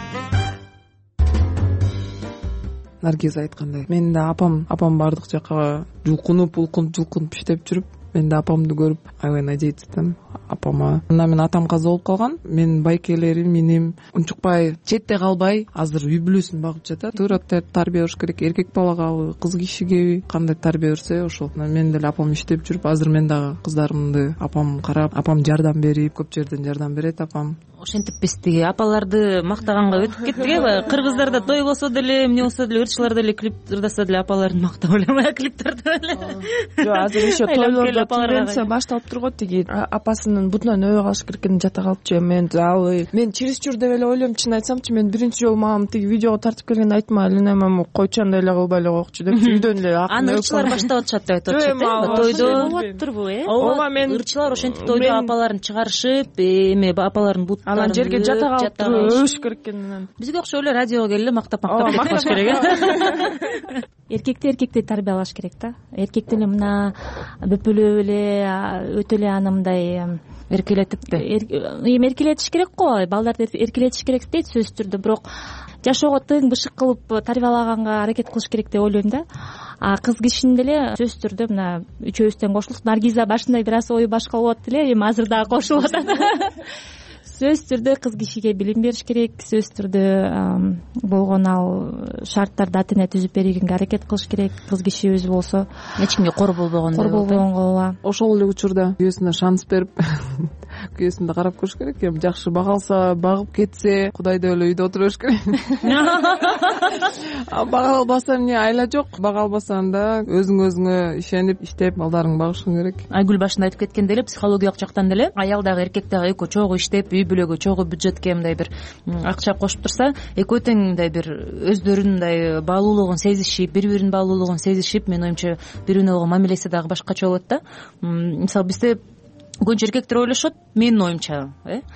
Наргиз айткандай, мен да апам бардык жака жулкунуп иштеп жүрүп, мен да апамды көрүп аябай надеяться этем апама. Анда мен атам каза болуп калган, мен байкелерим, иним унчукпай, четте калбай азыр үй бүлөсүн багып жатат. Туура тарбия бериш керек, эркек балага, кыз кишиге кандай тарбия берсе ошол. Мен деле апам иштеп жүрүп, азыр мен дагы кыздарымды апам карап, апам жардам берип, көп жерден жардам берет апам. ошентип биз тиги апаларды мактаганга өтүп кеттик баягы кыргыздарда той болсо деле эмне болсо деле ырчылар деле клип ырдаса деле апаларын мактап эле клиптерди эле жок азыр еще тойлордо тенденция башталып турго тиги апасынын бутунан өбө калыш керек экен жата калыпчы мен чересчур деп эле ойлойм. Чын айтсамчы мен биринчи жолу мамам тиги видеого тартып келгенде айттым Алина мама койчу андай эле кылбай эле койчу деп үйдөн эле аны ырчылар баштап атышат деп айтып атышат тойдо болуп атыптырбы ооба мен ырчылар ошентип тойдо апаларын чыгарышып эме апалардын буттарын анан жерге жата калып туруп өбүш керек экен. Анан бизге окшоп эле радиого келип эле мактап кетиш керек эркекти тарбиялаш керек да. Эркек деле мына бөпөлөп эле өтө эле анымдай эркелетипти эми эркелетиш керек го, балдарды эркелетиш керек дейт сөзсүз түрдө, бирок жашоого тың бышык кылып тарбиялаганга аракет кылыш керек деп ойлойм да. Кыз кишинин деле сөзсүз түрдө мына үчөөбүздөн кошулуп Наргиза башында бир аз ою башка болуп атты эле, эми азыр дагы кошулуп атат. Сөзсүз түрдө кыз кишиге билим бериш керек, сөзсүз түрдө болгон ал шарттарды ата эне түзүп бергенге аракет кылыш керек. Кыз киши өзү болсо эч кимге кор болбогондой ооба. Ошол эле учурда күйөөсүнө шанс берип күйөөсүн да карап көрүш керек. Эми жакшы бага алса, багып кетсе Кудайдай эле үйдө отура бериш керек. Бага албаса эмне айла жок. Бага албасаң да өзүңө ишенип иштеп балдарыңды багышың керек. Айгүл башында айтып кеткендей эле психологиялык жактан деле аял дагы эркек дагы экөө чогуу иштеп үй бүлөгө чогуу бюджетке мындай бир акча кошуп турса, экөө тең мындай бир өздөрүнүн мындай баалуулугун сезишип, бири биринин баалуулугун сезишип, менин оюмча бири бирине болгон мамилеси дагы башкача болот да. Мисалы бизде көбүнчө эркектер ойлошот, менин оюмча,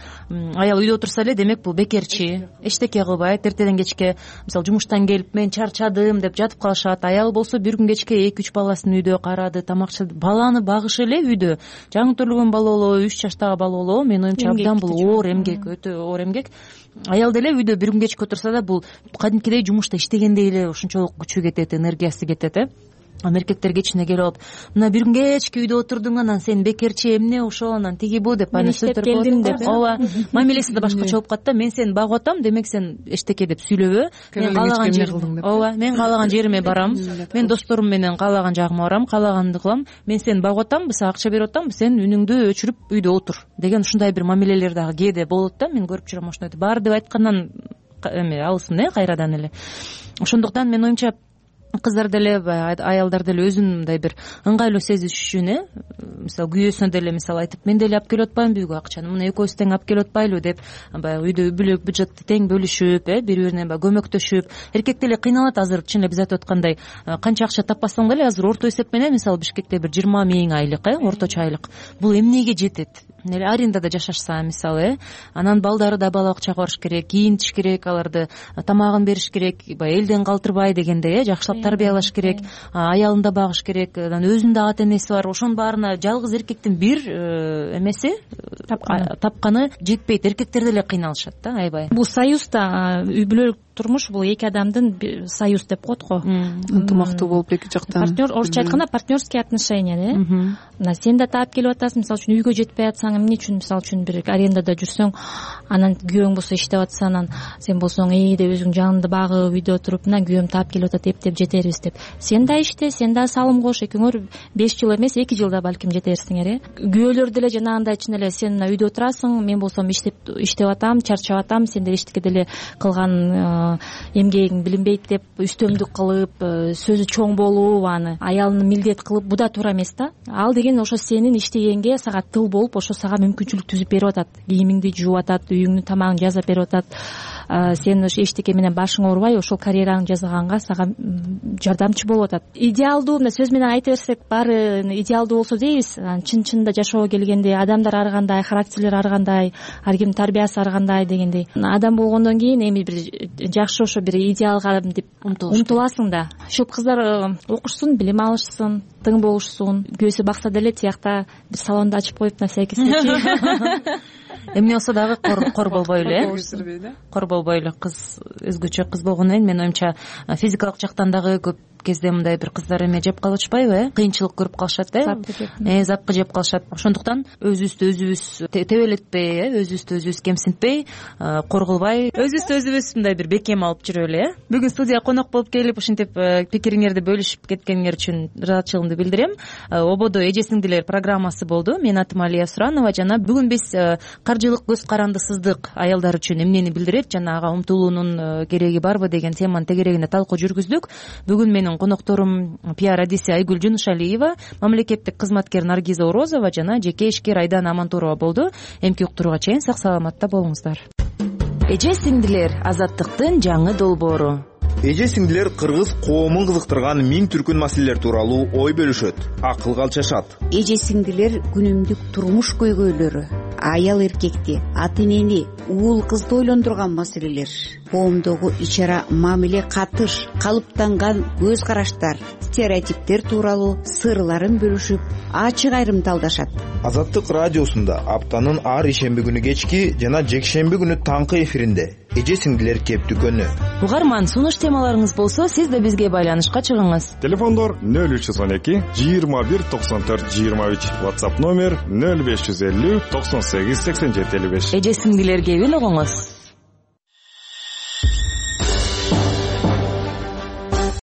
аял үйдө отурса эле демек бул бекерчи, эчтеке кылбайт, эртеден кечке мисалы жумуштан келип мен чарчадым деп жатып калышат. Аял болсо бир күн кечке 2-3 баласын үйдө карады, тамакчылады, баланы багышы эле үйдө. Жаңы төрөлгөн бала болобу, 3 жаштагы бала болобу, менин оюмча абдан бул оор эмгек, өтө оор эмгек. Аял деле үйдө бир күн кечке отурса да бул кадимкидей жумушта иштегендей эле ошончолук күчү кетет, энергиясы кетет. Эркектер кечине келип алып, мына бир күн кечке үйдө отурдуң, анан сен бекерчи эмне ошол, анан тиги бу деп аны сөздөр келдим деп. Ооба, мамилеси да башкача болуп калат да. Мен сени багып атам, демек сен эчтеке деп сүйлөбө. Мен каалаган жериме, ооба, мен каалаган жериме барам. Мен досторум менен каалаган жагыма барам, каалаганды кылам. Мен сени багып атам, сага акча берип атам, сен үнүңдү өчүрүп үйдө отур деген ушундай бир мамилелер дагы кээде болот да. Мен көрүп жүрөм ошондойду. Баары деп айткандан эме алысын кайрадан эле. Ошондуктан менин оюмча кыздар деле аялдар деле өзүн мындай бир ыңгайлуу сезиш үчүн мисалы күйөөсүнө деле мисалы айтып, мен деле алып келип атпаймынбы үйгө акчаны, мына экөөбүз тең алып келип атпайлыбы деп баягы үйдө үй бүлө бюджетти тең бөлүшүп, бири бирине баягы көмөктөшүп. Эркек деле кыйналат азыр, чын эле биз айтып аткандай, канча акча таппасаң деле азыр орто эсеп менен мисалы Бишкекте бир 20 000 айлык, орточо айлык. Бул эмнеге жетет? Эле арендада жашашса мисалы, анан балдары да бала бакчага барыш керек, кийинтиш керек, аларды тамагын бериш керек, баягы элден калтырбай дегендей, жакшылап тарбиялаш керек, аялын да багыш керек, анан өзүнүн да ата энеси бар. Ошонун баарына жалгыз эркектин бир эмеси тапканы жетпейт. Эркектер деле кыйналышат да, аябай. Бул союзда үй бүлөлүк турмуш бул эки адамдын союз деп коет го. Ынтымактуу болуп эки жактан. Партнер, орусча айтканда партнерские отношения, мына сен да таап келип атасың, мисалы үчүн үйгө жетпей атсаң, эмне үчүн мисалы үчүн бир арендада жүрсөң, анан күйөөң болсо иштеп атса, анан сен болсоң деп өзүң жаныңды багып үйдө отуруп, мына күйөөм таап келип атат, эптеп жетербиз деп. Сен да иште, сен да салым кош, экөөңөр 5 жыл эмес 2 жылда балким жетерсиңер. Күйөөлөр деле жанагындай чын эле сен мына үйдө отурасың, мен болсом иштеп атам, чарчап атам, сен деле эчтеке деле кылган эмгегиң билинбейт деп үстөмдүк кылып, сөзү чоң болуп, аны аялын милдет кылып, бу да туура эмес да. Ал деген ошо сенин иштегенге сага тыл болуп, ошо сага мүмкүнчүлүк түзүп берип атат. Кийимиңди жууп атат, үйүңдүн тамагын жасап берип атат. Сен эчтеке менен башың оорубай, ошол карьераңды жасаганга сага жардамчы болуп атат. Идеалдуу, мына сөз менен айта берсек, баары идеалдуу болсо дейбиз. Чын-чынында жашоого келгенде адамдар ар кандай, характерлер ар кандай, ар кимдин тарбиясы ар кандай дегендей. Адам болгондон кийин эми бир жакшы ошо бир идеалга деп умтуласың да. Ушул кыздар окушсун, билим алышсын, тың болушсун. Күйөөсү бакса деле тиякта бир салонду ачып коюп на всякий случай. Эмне болсо дагы кор болбойлу, кор болбойлу. Кыз өзгөчө кыз болгондон кийин менин оюмча физикалык жактан дагы көп кезде мындай бир кыздар эме жеп калышпайбы, кыйынчылык көрүп калышат, запкы жеп калышат. Ошондуктан өзүбүздү өзүбүз тебелетпей, өзүбүздү өзүбүз кемсинтпей, кор кылбай, өзүбүздү өзүбүз мындай бир бекем алып жүрөлү. Бүгүн студияга конок болуп келип, ушинтип пикириңерди бөлүшүп кеткениңер үчүн ыраазычылыгымды билдирем. Ободо эже сиңдилер программасы болду. Менин атым Алия Суранова жана бүгүн биз каржылык көз карандысыздык аялдар үчүн эмнени билдирет жана ага умтулуунун кереги барбы деген теманын тегерегинде талкуу жүргүздүк. Бүгүн менин конокторум пиар адиси Айгүл Жунушалиева, мамлекеттик кызматкер Наргиза Орозова жана жеке ишкер Айдана Амантурова болду. Эмки уктурууга чейин сак саламатта болуңуздар. Эже сиңдилер азаттыктын жаңы долбоору. Эже сиңдилер кыргыз коомун кызыктырган миң түркүн маселелер тууралуу ой бөлүшөт, акылга алчашат. Эже сиңдилер күнүмдүк турмуш көйгөйлөрү, аял эркекти, ата энени, уул кызды ойлондурган маселелер, коомдогу ичара мамиле катыш, калыптанган көз караштар, стереотиптер тууралуу сырларын бөлүшүп, ачык айрымталдашат. Азаттык радиосунда аптанын ар ишемби күнү кечки жана жекшемби күнү таңкы эфиринде эже сиңдилер кептүкөнү. Угарман, сунуш темаларыңыз болсо, сиз да бизге байланышка чыгыңыз. Телефондор 0312 21 94 23, WhatsApp номер 0550 98 87 55. Эже сиңдилерге үн угуңуз.